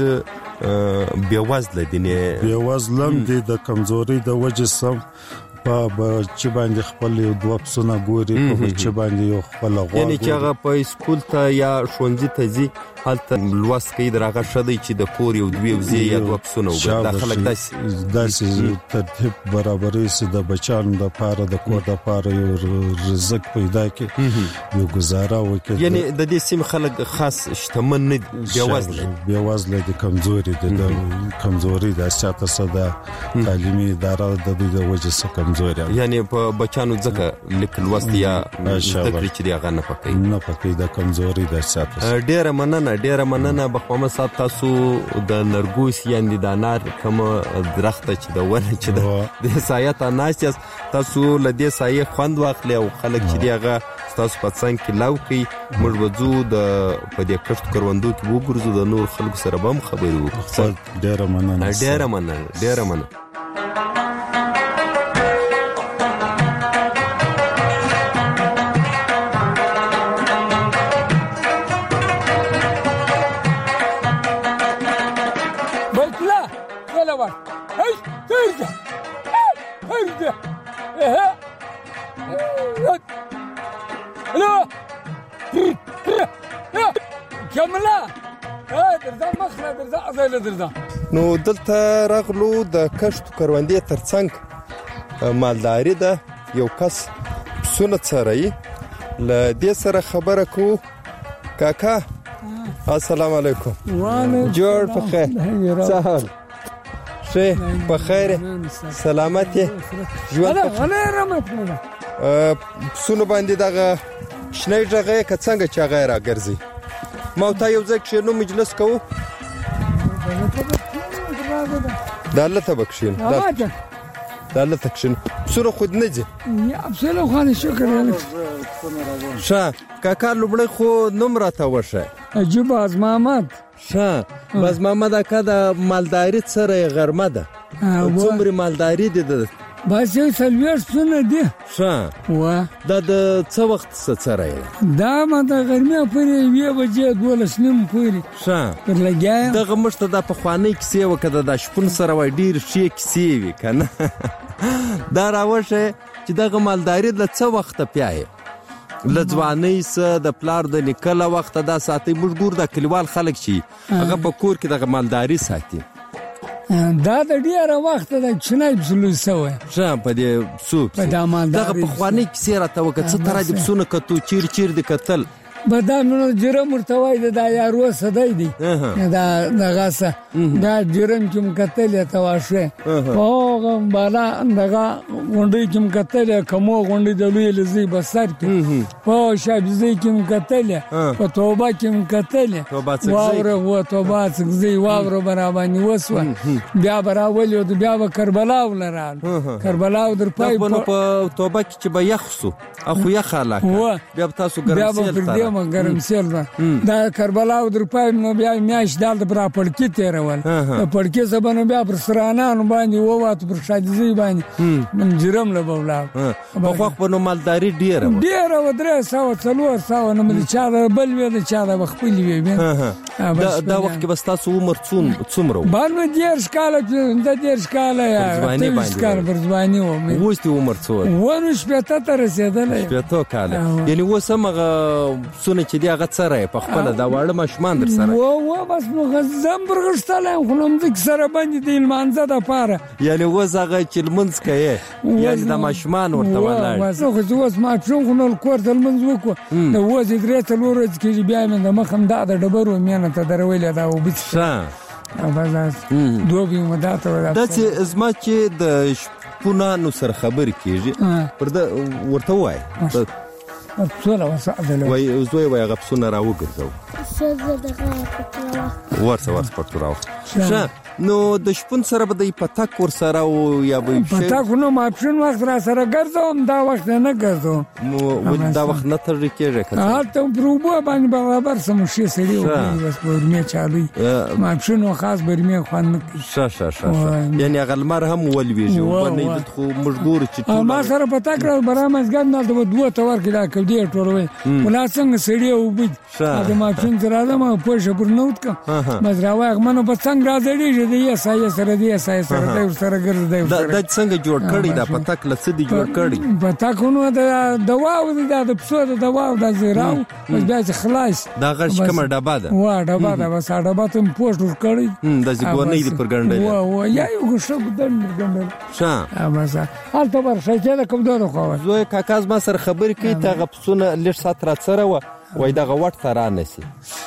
[SPEAKER 5] بېوزله دي،
[SPEAKER 11] بېوزله دي د کمزوري د وجې سم په بچی باندې خپل 2 پسونه ګوري، په بچی باندې یو خپل غوا،
[SPEAKER 5] یعنی چې هغه په سکول ته یا ښوونځي ته ځي هلته لوست کوي درغه شدی چې د کور یو 2 وزي یا 2 پسونه وګړي. دا خلک
[SPEAKER 11] داسې ترتیب برابري سي د بچانو د پاره د کور د پاره یو رزق پیدا کړي، یو گزاره وکړي.
[SPEAKER 5] یعنی د دې سیم خلک خاص شتمن نه دي،
[SPEAKER 11] بېوزله دي، کمزوري دي. د کمزوري د سیاست صدا تعلیمي اداره د دې وجه څخه کمزوري،
[SPEAKER 5] یعنی په بچانو ځکه لیکل وست یا تکری چې دی هغه نه
[SPEAKER 11] پکې د کمزوري د سیاست.
[SPEAKER 5] ډیره مننه بخ محمد صاحب. تاسو د نرګوس یعنی د انار کوم درخته چې د ونه چې د سایه ته ناست تاسو له دې سایه خوند واخلئ او خلک چې دی هغه تاسو په څنګ کې لاو کوي. موږ وځو د په دې کښت کروندو کې وګورځو، د نور خلکو سره به هم خبرې وکړو. ډیره مننه. نو دلته راغلو د کښت کروندې ترڅنګ مالداري ده، یو کس پسونه څاري، له دې سره خبره کوو. کاکا السلام علیکم. جوړ په خیر، سهل شه په خیر، سلامت ژوند پسونه باندې دغه شنه ځای که څنګه چې هغه راګرځي. ما ته یو ځای کښېنو مجلس کوو. دا لته بکشین دا لته کښېنو. پسونه خود نه ځي
[SPEAKER 8] پسونه خو نه شکر نه
[SPEAKER 5] ښه. کاکا لومړی خو نوم راته وښیه.
[SPEAKER 8] عجیب باز محمد.
[SPEAKER 5] ښه باز محمد اکا د مالداري سره غرمه ده، څومره مالداري دي؟
[SPEAKER 8] بس یو 40 پسونه دي.
[SPEAKER 5] ښه دا د څه وخت څه سره
[SPEAKER 8] دا ما د غرمې پورې 1 بجې 12 پورې.
[SPEAKER 5] ښه
[SPEAKER 8] پر لګیا
[SPEAKER 5] دغه مشته د پخوانۍ کیسې وکړه د شپون سره وای ډیر شي کیسې وي کنه. دا راوشه چې دغه مالداري د څه وخت پیایي لځواني سره د پلار د نکله وخت دا ساتي. موږ ګور د کلیوال خلک شي هغه په کور کې دغه مالداري ساتي.
[SPEAKER 8] دا د ډیره وخت د چنای بسلو سوې
[SPEAKER 5] ښه په دې سوپ دغه پخوانۍ کیسې راته وکړه څه تر دې پسونه کتو چیر د قتل
[SPEAKER 7] بدانو جرم ورتوای دا یارو سدای دی دا دغه دا جرم کوم کتل تواشه او بالا دغه غونډي کوم کتل کومو غونډي د لوی لزی بسر کې او شابزی کوم کتل په توبه کوم کتل واوره و توبه زی واوره برابر وسو بیا براول او بیا کربلا ولرال کربلا در پای
[SPEAKER 5] په توبه کې چې به یخسو اخو یخ علاقه بیا تاسو ګرمسیل ما ګرمسیل دا کربلا در پای نو بیا میاش دال پر پړکی تیرول پړکی زبانه بیا پر سرانانو باندې ووات پر شادزی باندې من جرم له بولا په خو په نو مالداري ډیره
[SPEAKER 7] و درې ساو څلور ساو نو مل چا بل وی د چا د خپل وی
[SPEAKER 5] دا وخت کې بس تاسو عمر څومره
[SPEAKER 7] باندې ډیر شکاله د ډیر شکاله یا شکاله برزبانی و
[SPEAKER 5] وست عمر څو
[SPEAKER 7] ونه شپته تر رسیدل
[SPEAKER 5] شپته کاله یعنی وسمغه سونه چې دی هغه سره په خپل دا واړه مشمان در سره
[SPEAKER 7] و بس نو غزم برغشتله خلم د سره باندې د المانزه د پاره
[SPEAKER 5] یعنی وزغه چې المنز کوي یعنی د مشمان ورته ولاړ
[SPEAKER 7] وسه خو اوس ما څنګه نو کور د المنز وکړه نو وځي درې ته ورځ کې بیا مې د مخم د ډبرو مینه ته درویل دا وبڅ اوباز دوبي مداته
[SPEAKER 5] دا چې ازما چې د شپونانو سره خبر کیږي پر دا ورته وای
[SPEAKER 7] څولا وسعدل
[SPEAKER 5] وای زوی وای غبسونه راوګرځو
[SPEAKER 12] څه دغه
[SPEAKER 5] ورڅ پټراو نو د شپون سره به د پتاک ور سره او یا به
[SPEAKER 7] پتاک نو ما شپون وخت را سره ګرځوم دا وخت نه ګرځوم
[SPEAKER 5] دا وخت نه تر کېږي
[SPEAKER 7] کله ته پروبه باندې برابر سم شي سړي او بس ورمه چالي ما شپون خاص برمه خوان
[SPEAKER 5] ش یعنی غلمر هم ولويږي باندې د خو مجبور چې
[SPEAKER 7] ما سره پتاک را برامز ګم نه دوه تور کې دا کډي ټولوي ولا څنګه سړي او بد دا ما شپون سره دا ما پوښه پر نوت کا مزراوه غمنه په څنګه راځي د یې سایه سره دی سایه سره د سره ګرځي
[SPEAKER 5] دا څنګه جوړ کړی دا پتاک لڅ دی جوړ کړی
[SPEAKER 7] پتاکونو د دواو د پسو د دواو د زیراو بیا خلاص
[SPEAKER 5] دا غش کومه ډبا ده
[SPEAKER 7] وا ډبا ده بس ډبا ته پوسټ کړی
[SPEAKER 5] د زګونې دی پر ګنډل
[SPEAKER 7] وا یا یو شو د ګنډل
[SPEAKER 5] ښه
[SPEAKER 7] بس حالت ورشه چې کوم دوه خو
[SPEAKER 5] زوی کاکاز ما سره خبر کی ته غپسونه لږ سات را سره وای دغه وټ ترانسی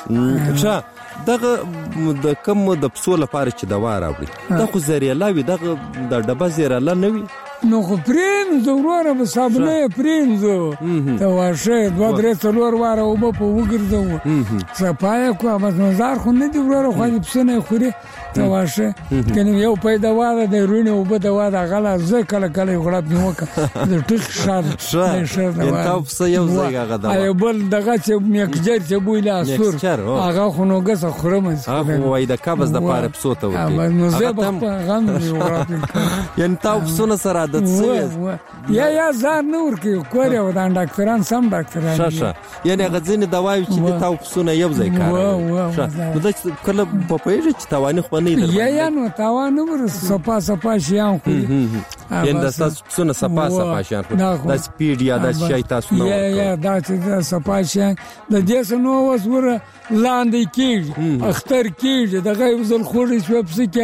[SPEAKER 5] ښه دغه د کوم د پسو لپاره چې دوا راوړي دا خو زریاله وي دغه د ډبه زریاله نه وي
[SPEAKER 7] نو خو پرینځو وروره به صابونه پرینځو ته واشه دوه درې څلور واره اوبه په وګرځو صفایه کوه بس نظر خو نه دي وروره خو دې پسونه خوري ته واشه کنه یو پیدا واره د رونی اوبه دوا د غلا زه کله کله غړپ نیوکه د ټیک شاد
[SPEAKER 5] انت پس یو ځای غدا
[SPEAKER 7] ای بل دغه چې میکجر چې بوله اسور هغه خو نو ګس خورم
[SPEAKER 5] هغه وای د کابز د پاره پسو ته وکی
[SPEAKER 7] نو زه به غم دی وراته
[SPEAKER 5] ین تا پسونه سره عادت سوي
[SPEAKER 7] یا زار نور کې کوړی و دا ډاکټران سم ډاکټران
[SPEAKER 5] شه یعنی غزين دواوي چې د تا پسونه یو ځای کار نو دا کله په پیژه چې توانې خو نه
[SPEAKER 7] یا نو توانه ور صفا شیان خو
[SPEAKER 5] یعنی د تاسو پسونه صفا شیان د سپیډ یا د شای تاسو نو
[SPEAKER 7] یا دا چې صفا شیان د دې سنو وسوره لاندې کېږي اختر کېږي د غیب زل خوري شو په کې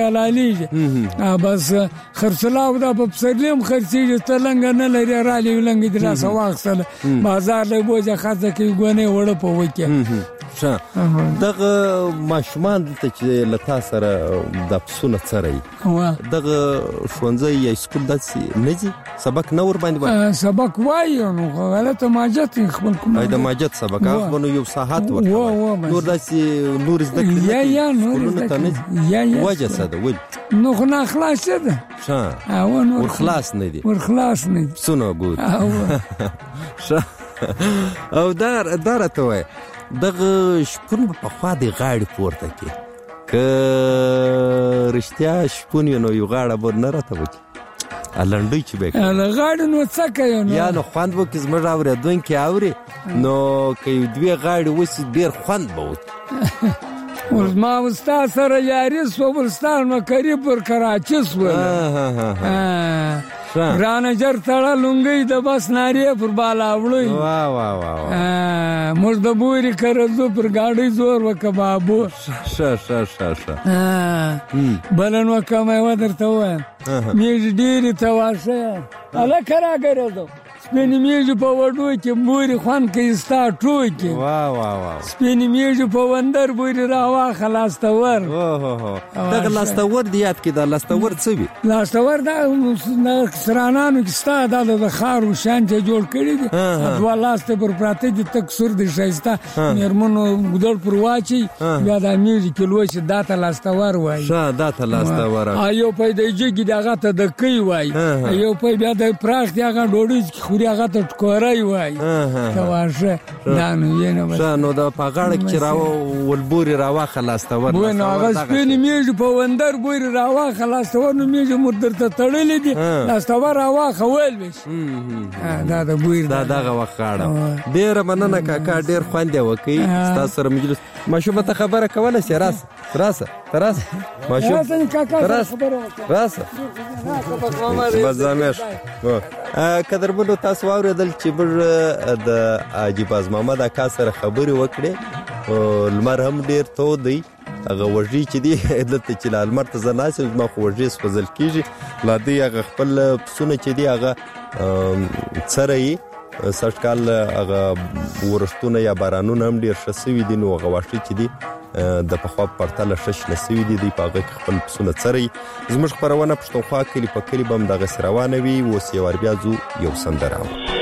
[SPEAKER 7] حلالي بس خرڅلاو دا په سرلم خرڅيږي تلنګ نه لري را لنګ د لاس واخصل بازار له بوجه خاصه کې غونه وړ په وکه دغه ماشومان ته چې لتا سره د پسونه سره دغه شونځي یا سکول داسې نجي سبق نور باندې سبق وایو نو غلطه ماجت خپل کوم د ماجت سبق هغه نو یو ساعت ورته نور داسې نور زده یا نور یا وجه ساده ول نو خو نه خلاص ده او نور خلاص نه دي ور خلاص نه پسونه ګور او دار ته وای دغه شپون په خوا دی غاړي پورته کې که رښتیا شپون یو غاړه بر نه راته وکی الانډي چې به غاړي نو څه کوي یا نو خوند وکي زموږ اورېدونکي اوري نو که دوی غاړي وسی ډیر خوند به وکي اوس ما استاد سره یاري سو ولستان نو قریب پر کراچي سو رانه جر تړه لونګي د بس ناری پر بالا وړي واه مرده بوري کرزو پر گاډي زور وکبابو ش بلن وکمه ودرته و می ډيري تواشه الا کرا ګرځو
[SPEAKER 8] سپینې میږي په وډو کې مورې خوند کوي ستا ټوکې
[SPEAKER 5] واه
[SPEAKER 8] سپینې میږي په وندر بورې راواخه لاستور
[SPEAKER 5] دغه لاستور دی یاد کې دا لاستور څه وي
[SPEAKER 8] لاستور دا سرانانو کې ستا دا د خارو شان ته جوړ کړي دي دوه لاسته پر پراته دي تک سور دي ښایسته مېرمنو ګودړ پر واچي بیا دا میږي کې لوی دا ته لاستور وایي
[SPEAKER 5] دا ته لاستور
[SPEAKER 8] یو پیدایږي کې دغه ته د کوي وایي یو په بیا د پراخ دی هغه ډوډۍ خوري هغه ته ټکورای وایي دا واشه دا نو ینه
[SPEAKER 5] نو دا په غاړه کې راو ولبوري راواخه لاستور
[SPEAKER 8] نو هغه سپینې میږي په وندر بوري راواخه لاستور نو میږي مدر ته تړلې دي لاستور راواخه ول وش دا د بوري
[SPEAKER 5] دا دغه وخاړه ډیر مننه کاکا ډیر خوند وکي تاسو سره مجلس ماشومه ته خبره کوله سي راسه ماشوم راسه بزامش قدرمنو تاسو واوریدل چې بر د عجیباز محمد اکا سره خبرې وکړې لمر هم ډیر تو دی هغه وژي چې دی دلته چې لمر ته زناسه ما خو وژي سپزل کیږي لا دی هغه خپل پسونه چې دی هغه سره سرکال هغه ورښتونه یا بارانونه هم ډیر شسوي دي نو هغه واښي چې دی د پخوا پرتله شش نسوي دي په هغه خپل پسونه سره زموږ خبرونه پښتونخوا کلی په کلی بم دغه روانه وي اوس یو بیا زو یو سندره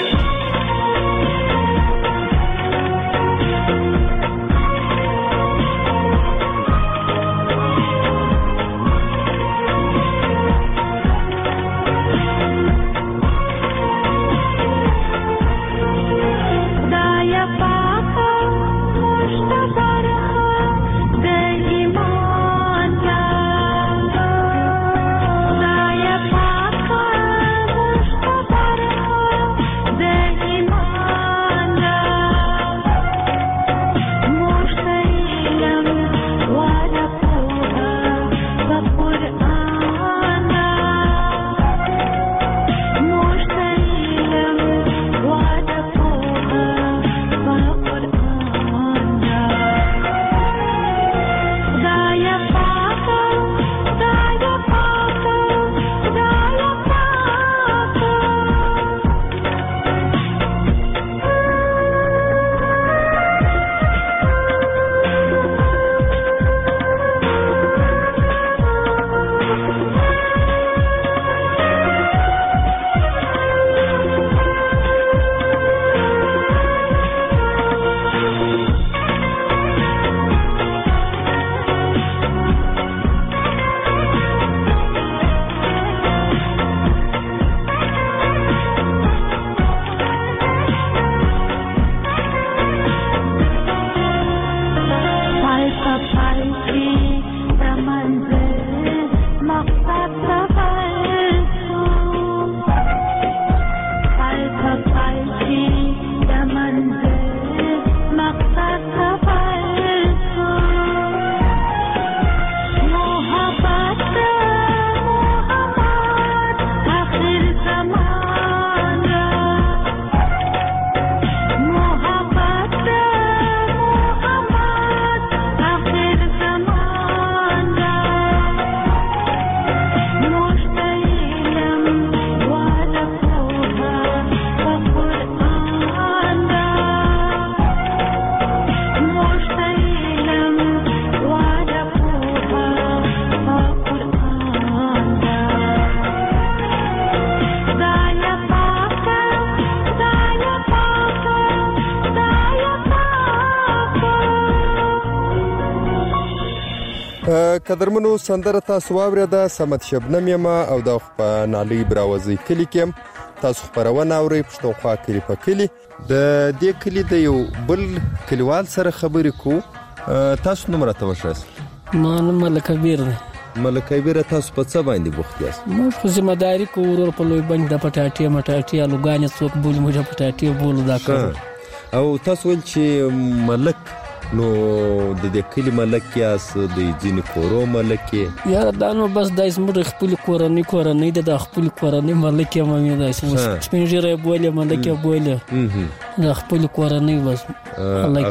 [SPEAKER 5] قدرمنو سندره تاسو واوریده سمت شبنم یما او د په نالي براوزي کلی کې تاسو خبرونه اوري پښتونخوا کلی په کلی د دې کلی د یو بل کلیوال سره خبرې کو تاسو نوم راته وښایئ
[SPEAKER 13] ما ملک کبیر
[SPEAKER 5] ملک کبیر تاسو په څه باندې بوخت یاست
[SPEAKER 13] موږ خو ذمہ داری کو ورور په لوی باندې د پټاټي مټاټي الوګانې څوک بول موږ پټاټي بول دا کړ
[SPEAKER 5] او تاسو ول چې ملک نو د دې کلی ملک یاس د ځینې کورو ملک
[SPEAKER 13] یا دا نو بس د اسمر خپل کورنۍ د خپل کورنۍ ملک یم مې دا اسمر سپینجره بوله ملک بوله د خپل کورنۍ بس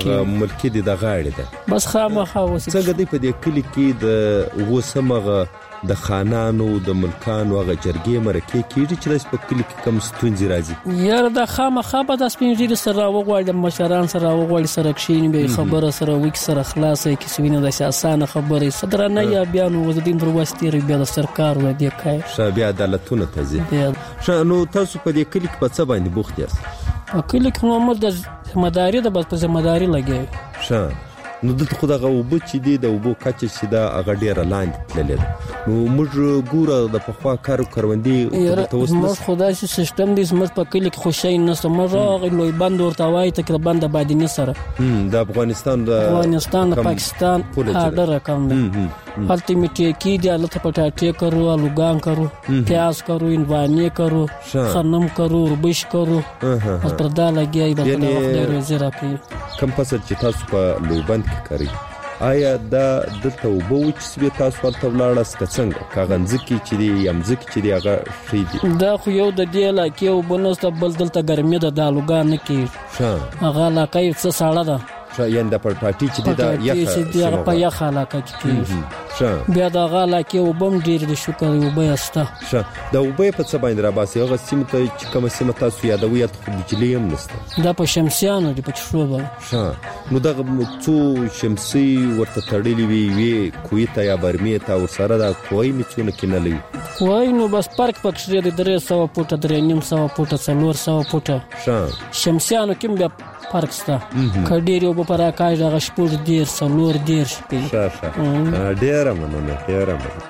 [SPEAKER 5] ملک دي د غاړې ده
[SPEAKER 13] بس خامخا وس
[SPEAKER 5] څنګه دی په دې کلی کې د وسمغه د خانانو د ملکانو هغه جرګې مرکې کېږي چې داسې په کلي کې کم ستونزې راځي؟
[SPEAKER 13] یاره دا خامخا به د سپین ږیري سره راوغواړي، د مشران سره راوغواړي، سره کښېني، بیا خبره سره وکړي، سره خلاصه یې کیسې وینه داسې اسانه خبرې صدرانه یا بیا نو د دین پر واسطې تېروي، بیا د سرکار و دې کار
[SPEAKER 5] ښه بیا عدالتونه ته ځي. ښه نو تاسو په دې کلي کې په څه باندې بوخت یاست؟
[SPEAKER 13] په کلي کې نو موږ د ذمهداري ده، بس په ذمهداري لګیا.
[SPEAKER 5] ښه نو دلته خو دغه اوبه چې دي د اوبو کچه چې ده هغه ډېره لاندې تللې ده، نو موږ ګوره د پخوا کروندې دلته اوس
[SPEAKER 13] موږ خو داسې سیسټم دی زموږ په کلي کې خو شی نشته. موږ هغه لوی بند ورته وایي تقریبا د بادیني سره
[SPEAKER 5] د افغانستان
[SPEAKER 13] د پاکستان هاډر رقم ده. هلته می ټیکی دی، هلته پټاټې کرو، آلوګان کرو، پیاز کرو، انوانې کرو، خرنم کرو، ربش کرو، بس پر دا لګیا به کله وخت ډېر روزي راکوي.
[SPEAKER 5] کم فصل چې تاسو په لوی بند کې کوي آیا دا دلته اوبه وچسبې تاسو ورته ولاړاست که څنګه؟ که هغه مځکې چې دي یا مځکې چې دي هغه ښې دي؟
[SPEAKER 13] دا خو یو د دې علاقې اوبه نشته، بل دلته ګرمي ده، د آلوګان نه کېږي. هغه علاقه یو څه ساړه ده،
[SPEAKER 5] یعنې د پټاټي چې دي دا یخه
[SPEAKER 13] په یخه علاقه کې کېږي. بیا د هغه علاقې اوبه هم ډېرې د شکر اوبه یې شته.
[SPEAKER 5] ښه د اوبه یې په څه باندې راباسي؟ هغه سیمې ته چې کومه سیمه تاسو یادوئ هلته خو بجلي هم نشته.
[SPEAKER 13] دا په شمسیانو دي، په چشو به.
[SPEAKER 5] ښه نو دغه څو شمسي ورته تړلې وي، یوې کوهي ته یا برمې ته ورسره دا کوهی مې څونه کینلی وي؟
[SPEAKER 13] کوهی نو بس فرق پکې دی، 300 فوټه، 350 فوټه، 400 فوټه. شمسیانو کې بیا فرق شته، که ډېرې اوبه په راکاږي هغه 10 4
[SPEAKER 5] ښه ډېره مننه، ډېره مننه.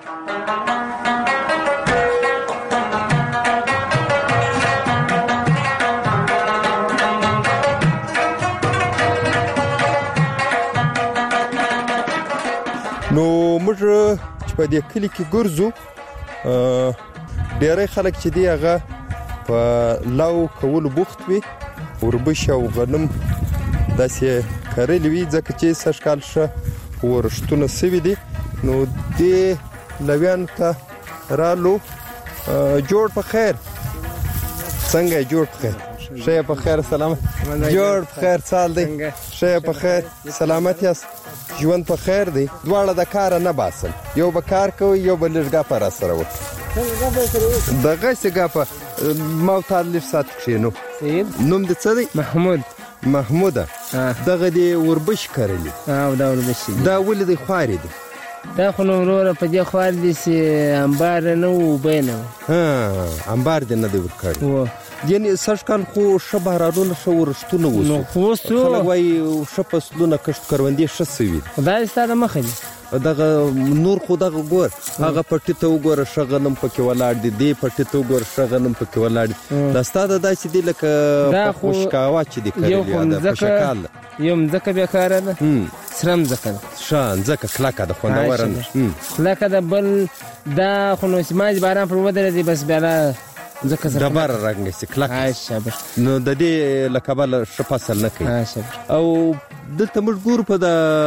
[SPEAKER 5] نو موږ چې په دې کلي کې ګرځو ډېری خلک چې دی هغه په لو کولو بوخت وي، وربش او غنم داسې کرلي وي، ځکه چې سږ کال ښه ورښتونه سوي دي. نو دې لویانو ته رالو. جوړ په خیر، څنګه جوړ په خیر؟ ښه په خیر، سلامت. جوړ په خیر، سال دی ښه په خیر، سلامت یاست، ژوند په خیر دی. دواړه د کاره نه باسم، یو به کار کوي، یو به لږ ګپه را سره وکړي. دغسې ګپه ما او تا لږ ساعت کښېنو. نوم دې څه دی؟ محموده. دغه دې وربش کرلي؟
[SPEAKER 14] دا وربش دي.
[SPEAKER 5] دا ولې دی خوارې دي؟
[SPEAKER 14] دا خو نو وروره په دې خوارې دي چې امبار نه و، اوبه نه و.
[SPEAKER 5] امبار دې نه دی ورکړی. یعنې سږ کال خو ښه بارانونه ښه ورښتونه وسو، خلک وایي ښه فصلونه کښت کروندې ښه سوي.
[SPEAKER 14] دا ستا د مخه دي.
[SPEAKER 5] دغه نور خو دغه ګور هغه پټي ته وګوره ښه غنم پکې ولاړ دي، دې پټي ته وګوره ښه غنم پکې ولاړ دي. دا ستا د داسې دي لکه په خوشکاوا چې دي کړلي ده په شکال.
[SPEAKER 14] یو مځکه بېکاره ده، سره مځکه ده،
[SPEAKER 5] ښه مځکه کلکه ده، خوندوره نه
[SPEAKER 14] کلکه ده. بل دا خو نو چې ماځ باران پر ودرېدي بس بیا
[SPEAKER 5] ډبره رنګ سي کلک. نو د دې له کبله ښه فصل نه کوي. او دلته موږ ګورو په د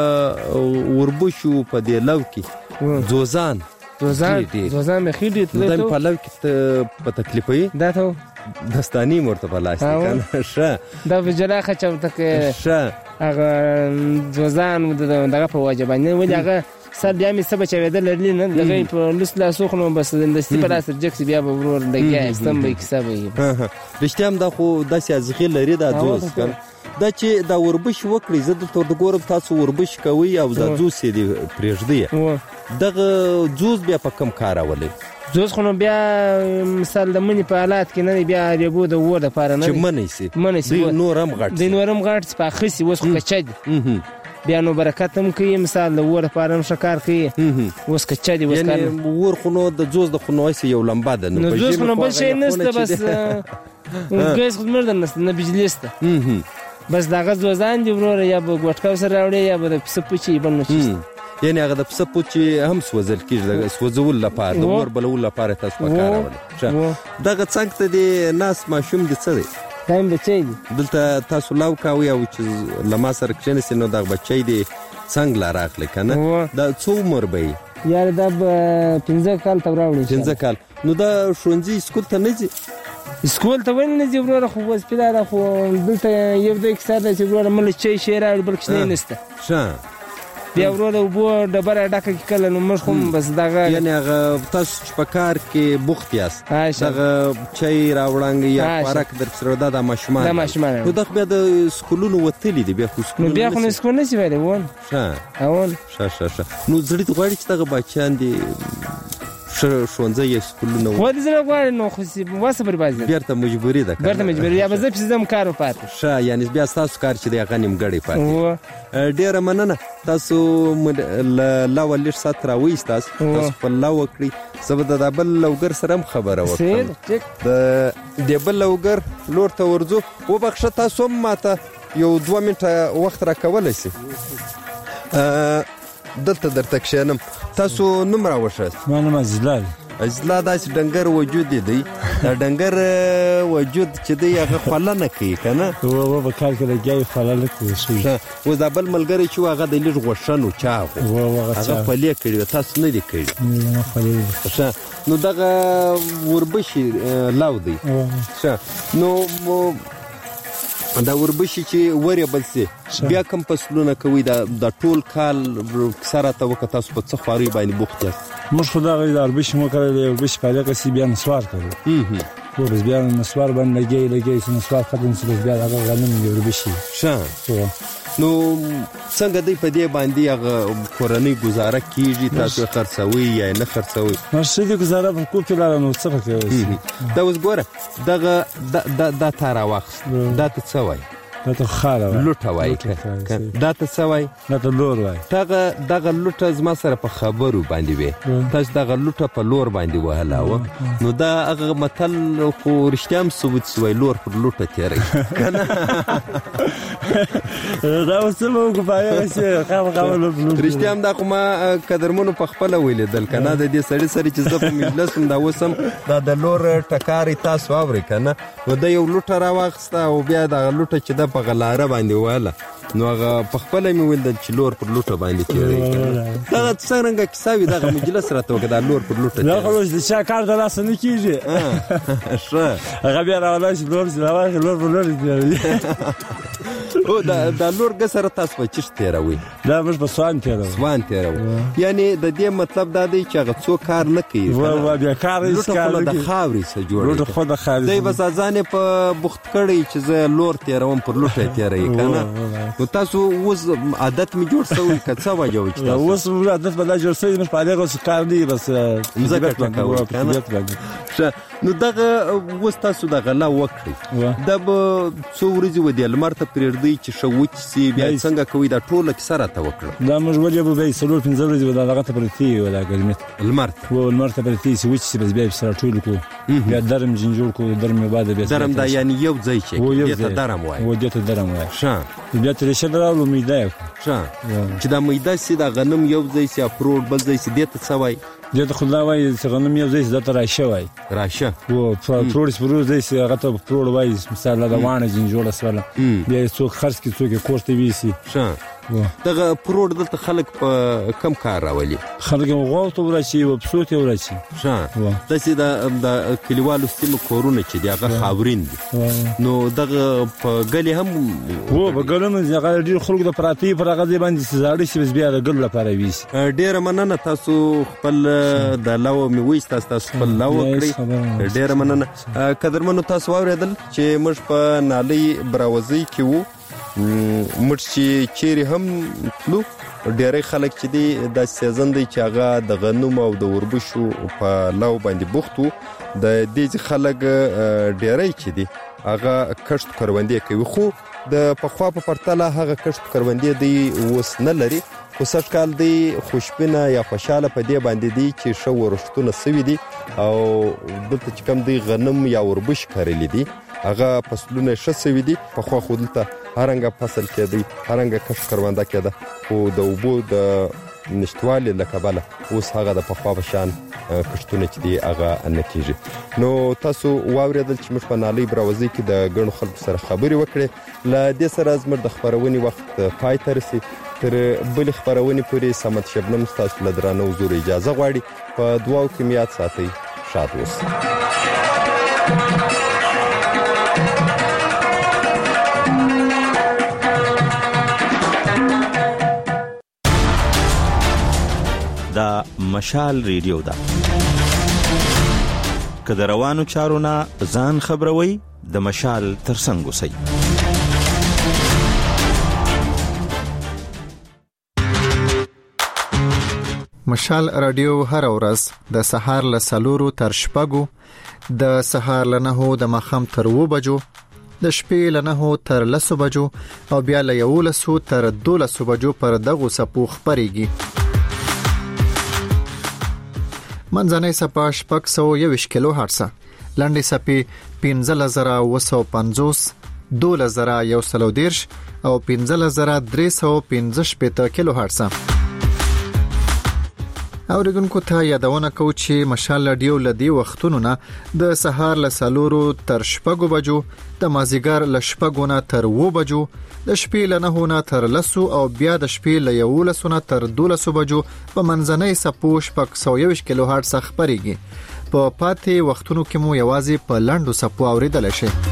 [SPEAKER 5] وربشو په دې لو کې ځوځان
[SPEAKER 14] مې ښې ډېر تللی.
[SPEAKER 5] دا په لو کې په تکلیفوي،
[SPEAKER 14] دا ته
[SPEAKER 5] دستاني مې ورته په لاس دی که نه. ښه
[SPEAKER 14] دا په جلا خچه ورته کې
[SPEAKER 5] ښه
[SPEAKER 14] هغه ځوځان دغه په وجه باندې، ولې هغه سر بیا مې څه بچاوېده لرلي نه، دغه په لوس لاسو خو نو بس دستي په لاس رجکسي بیا به ورور لګیا ایستم به یې کیسه به یې.
[SPEAKER 5] رښتیا هم دا خو داسې ازغې لري دا دوز که دا چې دا وربش وکړي. زه دلته ورته ګورم تاسو وربش کوئ او دا جوز یې دې پرېږدئ. دغه جوز بیا په کوم کار راولئ؟
[SPEAKER 14] جوز خو نو بیا مثال د مني په حالات کې نه دی، بیا ریبو د اور دپاره نه دی
[SPEAKER 5] چې منی سي نور هم غټ
[SPEAKER 14] دی، نور هم غټ پاخه سي. اوس خو کچه دی، بیا نو برکت هم کوي، مثال د اور دپاره هم ښه کار کوي. اوس کچه دی، اوس کار
[SPEAKER 5] اور خو نو د جوز د خو نو هسې یو لمبه ده.
[SPEAKER 14] نو جوز خو نو بل شی نشته، بس ګیس خو مړ نشته، نه بجلي شته، بس دغه ځوځان دي وروره، یا به ګوټکا سره راوړي یا به د پسه پوچې بل نو چیشته.
[SPEAKER 5] یعنې هغه د پسه پوچې هم سوځل کېږي، د سوځولو لپاره، د اور بلولو لپاره تاسو په کار راولئ. دغه څنګ ته دې ناست ماشوم دې څه دی؟
[SPEAKER 14] دا هم بچی دی.
[SPEAKER 5] دلته تاسو لو کوئ او چې له ما سره کښېنسئ نو دغه بچی دې څنګ لا راغلی که نه؟ دا څو عمر به یې؟
[SPEAKER 14] یاره دا به 15 کال ته راوړي.
[SPEAKER 5] 15 کال. نو دا ښوونځي سکول ته نه ځي؟
[SPEAKER 14] سکول ته ولې نه ځي وروره؟ خو اوس پیدا ده، خو دلته یو دوی کیسه ده چې وروره مله چای شی راوړي، بل کښېنی نشته.
[SPEAKER 5] ښه
[SPEAKER 14] بیا ورو د اوبو ډبره ډکه کله نو موږ هم بس دغه
[SPEAKER 5] یعنی هغه تاسو چې په کار کې بوخت یاست دغه چای راوړانګ یا خوراک در سره د ماشومان نو دغه بیا د سکولونو وتلی دي بیا خو
[SPEAKER 14] سکول نه شي ویلی وون اول
[SPEAKER 5] ښه نو زړه ته غواړي چې دغه بچیان دي ښوونځی یا سکولونه
[SPEAKER 14] خو د زړه غواړي نو خو واسه برباز دي
[SPEAKER 5] بیرته مجبوري ده
[SPEAKER 14] یا به زه پسې ځم کار وپاتې
[SPEAKER 5] ښه یعنی بیا ستاسو کار چې دی هغه نیمګړی پاتې ډېره مننه تاسو لاوه لږ ساعت راوایستاست تاسو خپل لا وکړئ زه به د بل لوګر سره هم خبره وکړم د دې بل لوګر لور ته ورځو وبخښه تاسو هم ماته یو 2 منټه وخت راکولی شي دلته درته کښېنم تاسو نوم راوښیاست
[SPEAKER 15] زما نوم عزیزله
[SPEAKER 5] عزیزله داسې ډنګر وجود دی دا ډنګر وجود چې دی هغه خوله نه کوي که نه
[SPEAKER 15] په کار کې لګیا وي خوله نه کوي
[SPEAKER 5] اوس دا بل ملګری چې و هغه د لږ غوښن و چاغ هغه خولې کړي وه تاسو نه دي کړي نو دغه وربشي لاو دی نو دا وربشي چې وریبل سي بیا کوم فصلونه کوي دا ټول کال سره ته وکړه تاسو په څه خواري باندې بوخت یاست
[SPEAKER 15] موږ خو دغه د وربشي مو کړی دی وربشي پیدا کړي بیا نسوار کوو خو بس بیا نسوار باندې لګي چې نسوار ختم شي بیا هغه غنم وربشي نو
[SPEAKER 5] څنګه دی په دې باندې هغه کورنۍ گزاره کیږي تاسو خرڅوي یا نه خرڅوي
[SPEAKER 15] مرشد گزاره په کو کې لاره نو څه کوي
[SPEAKER 5] دا اوس ګوره دغه دا تارا وخت دا ته څه وای
[SPEAKER 15] دا ته خاله
[SPEAKER 5] لوټه وای دا ته څه وای
[SPEAKER 15] دا ته لور وای
[SPEAKER 5] دغه لوټه زما سره په خبرو باندې وي تاسو دغه لوټه په لور باندې وهلاوه نو دا هغه متل خو رښتیا هم ثبوت شوی لور پر لوټه تیری کنه
[SPEAKER 15] دا اوس مو کو پاره شي
[SPEAKER 5] رښتیا هم دا خو ما قدرمنو په خپل ویلیدل کنه د دې سړي سره چې زه په مجلس هم دا وسم دا د لور ټکاري تاسو اوري کنه نو د یو لوټه راوخسته او بیا د لوټه چې د په غلاره باندې واله نو هغه په خپل مې ویل چې لور پر لوټه باندې تیری دا څنګه کیساوي دا مجلس راته وکړه لور پر لوټه
[SPEAKER 15] دا خو د چا کار د لاس نه کیږي
[SPEAKER 5] ښه
[SPEAKER 15] هغه بیا راولای شي لور پر لور تیری
[SPEAKER 5] او دا لور سره تاسو په چش تیروي
[SPEAKER 15] دا موږ په سوان
[SPEAKER 5] تیروي یعنی د دې مطلب دا دی چې هغه څو کار نه کوي
[SPEAKER 15] و بیا کار هیڅ کار
[SPEAKER 5] د خاورې سره جوړ
[SPEAKER 15] لوټه خو د خاورې
[SPEAKER 5] دی بس ځانې په بوخت کړی چې زه لور تیروم پر لوټه تیری کنه نو تاسو اوس عادت می جوړ شوی که څه وجه و چې تاسو
[SPEAKER 15] اوس عادت بدل جوړ شوی موږ په هغه کار دی بس
[SPEAKER 5] مزګه نو دغه اوس تاسو دغه لا وکړي دا به څو ورځې ودی لمر ته پرېږدي چې شوچ سی بیا څنګه کوي دا ټوله کیسه راته وکړه
[SPEAKER 15] دا موږ ولې به 3-4 ورځې ودا دغه ته پرېتی ولا ګرمت
[SPEAKER 5] لمر
[SPEAKER 15] ته پرېتی چې وچ سی بس بیا سره ټول کو بیا درم جنجور کو درم بعد بیا
[SPEAKER 5] درم دا یعنی یو ځای چې دته درم وای ښه
[SPEAKER 15] بیا ترې شدراو میده
[SPEAKER 5] ښه چې دا میده سي دا غنم یو ځای سي افروډ بل ځای سي دته څه وای
[SPEAKER 15] دته خدای وای چې غنم یو ځای دته راشه وای او فروډ پروز ځای سي هغه ته فروډ وای مثال دا وانه جنجور سره بیا څوک خرڅ کی څوک کوړته ویسي
[SPEAKER 5] ښه دغه فروډ دلته خلک په کم کار راولي
[SPEAKER 15] خلک غوښته ورچی او بسوت ورچی
[SPEAKER 5] ښه داسې د کلیوالو سیمه کورونه چې دغه خاورین دي نو دغه په ګلې هم
[SPEAKER 15] په ګلې هم هغه ډیر خلک د پراتی پر هغه باندې زاړه شي بیا د ګل لپاره ویس
[SPEAKER 5] ډیر مننه تاسو خپل د لاو می وېست تاسو خپل لاو کړی ډیر مننه قدرمنو تاسو اوریدل چې موږ په نالۍ براوزي کې وو موږ چې چیرې هم تلو ډېری خلک چې دی د سیزن دی چې هغه د غنم او د وربشو په لاو باندې بوخت وو د دې خلک ډېری چې دی هغه کښت کروندې کوي خو د پخوا په پرتله هغه کښت کروندې دی اوس نه لري خو سږ کال دی خوشبینه یا خوشاله په دې باندې دی چې ښه ورښتونه سوي دي او دلته چې کوم دی غنم یا وربش کرلی دي هغه فصلونه ښه سوي دي پخوا خو دلته هرنګه فصل کېدی هرنګه کښت کرونده کېده خو د اوبو د نشتوالي له کبله اوس هغه د پخوا په شان کښتونه چې دي هغه نه کېږي نو تاسو واورېدل چې موږ په نالۍ براوزي کې د ګڼو خلکو سره خبرې وکړې له دې سره زموږ د خپرونې وخت پای ته رسي تر بلې خپرونې پورې صمد شبنم ستاسو له درانه حضور اجازه غواړي په دعاو کې مې یاد ساتئ شاد اوسئ
[SPEAKER 16] دا مشال ریډیو ده. که د روانو چارو نه ځان خبروي د مشال ترڅنګ اوسئ.
[SPEAKER 4] مشال رادیو هر ورځ د سهار له 4 تر 6، د سهار له 9 د ماښام تر 2 بجو، د شپې له 9 تر 10 بجو او بیا له 11 تر 12 بجو پر دغه سپو خبريږي. منځنۍ سپا 621 کیلو هرتز، لنډې سپې 15950، 12130 او 15315 کیلو هرتز. اوریدونکو ته یادونه کوم چې مشال رادیو لدی وختونو نه د سهار له 4 تر 6 بجو، د مازیګر له 6 نه تر 2 بجو، د شپې له 9 نه تر 10 او بیا د شپې له 11 نه تر 12 بجو په منځنۍ سپو 621 کیلو هرتز خبريږي. په پاتې وختونو کې مو یوازې په لاندو سپو اوریدل شي.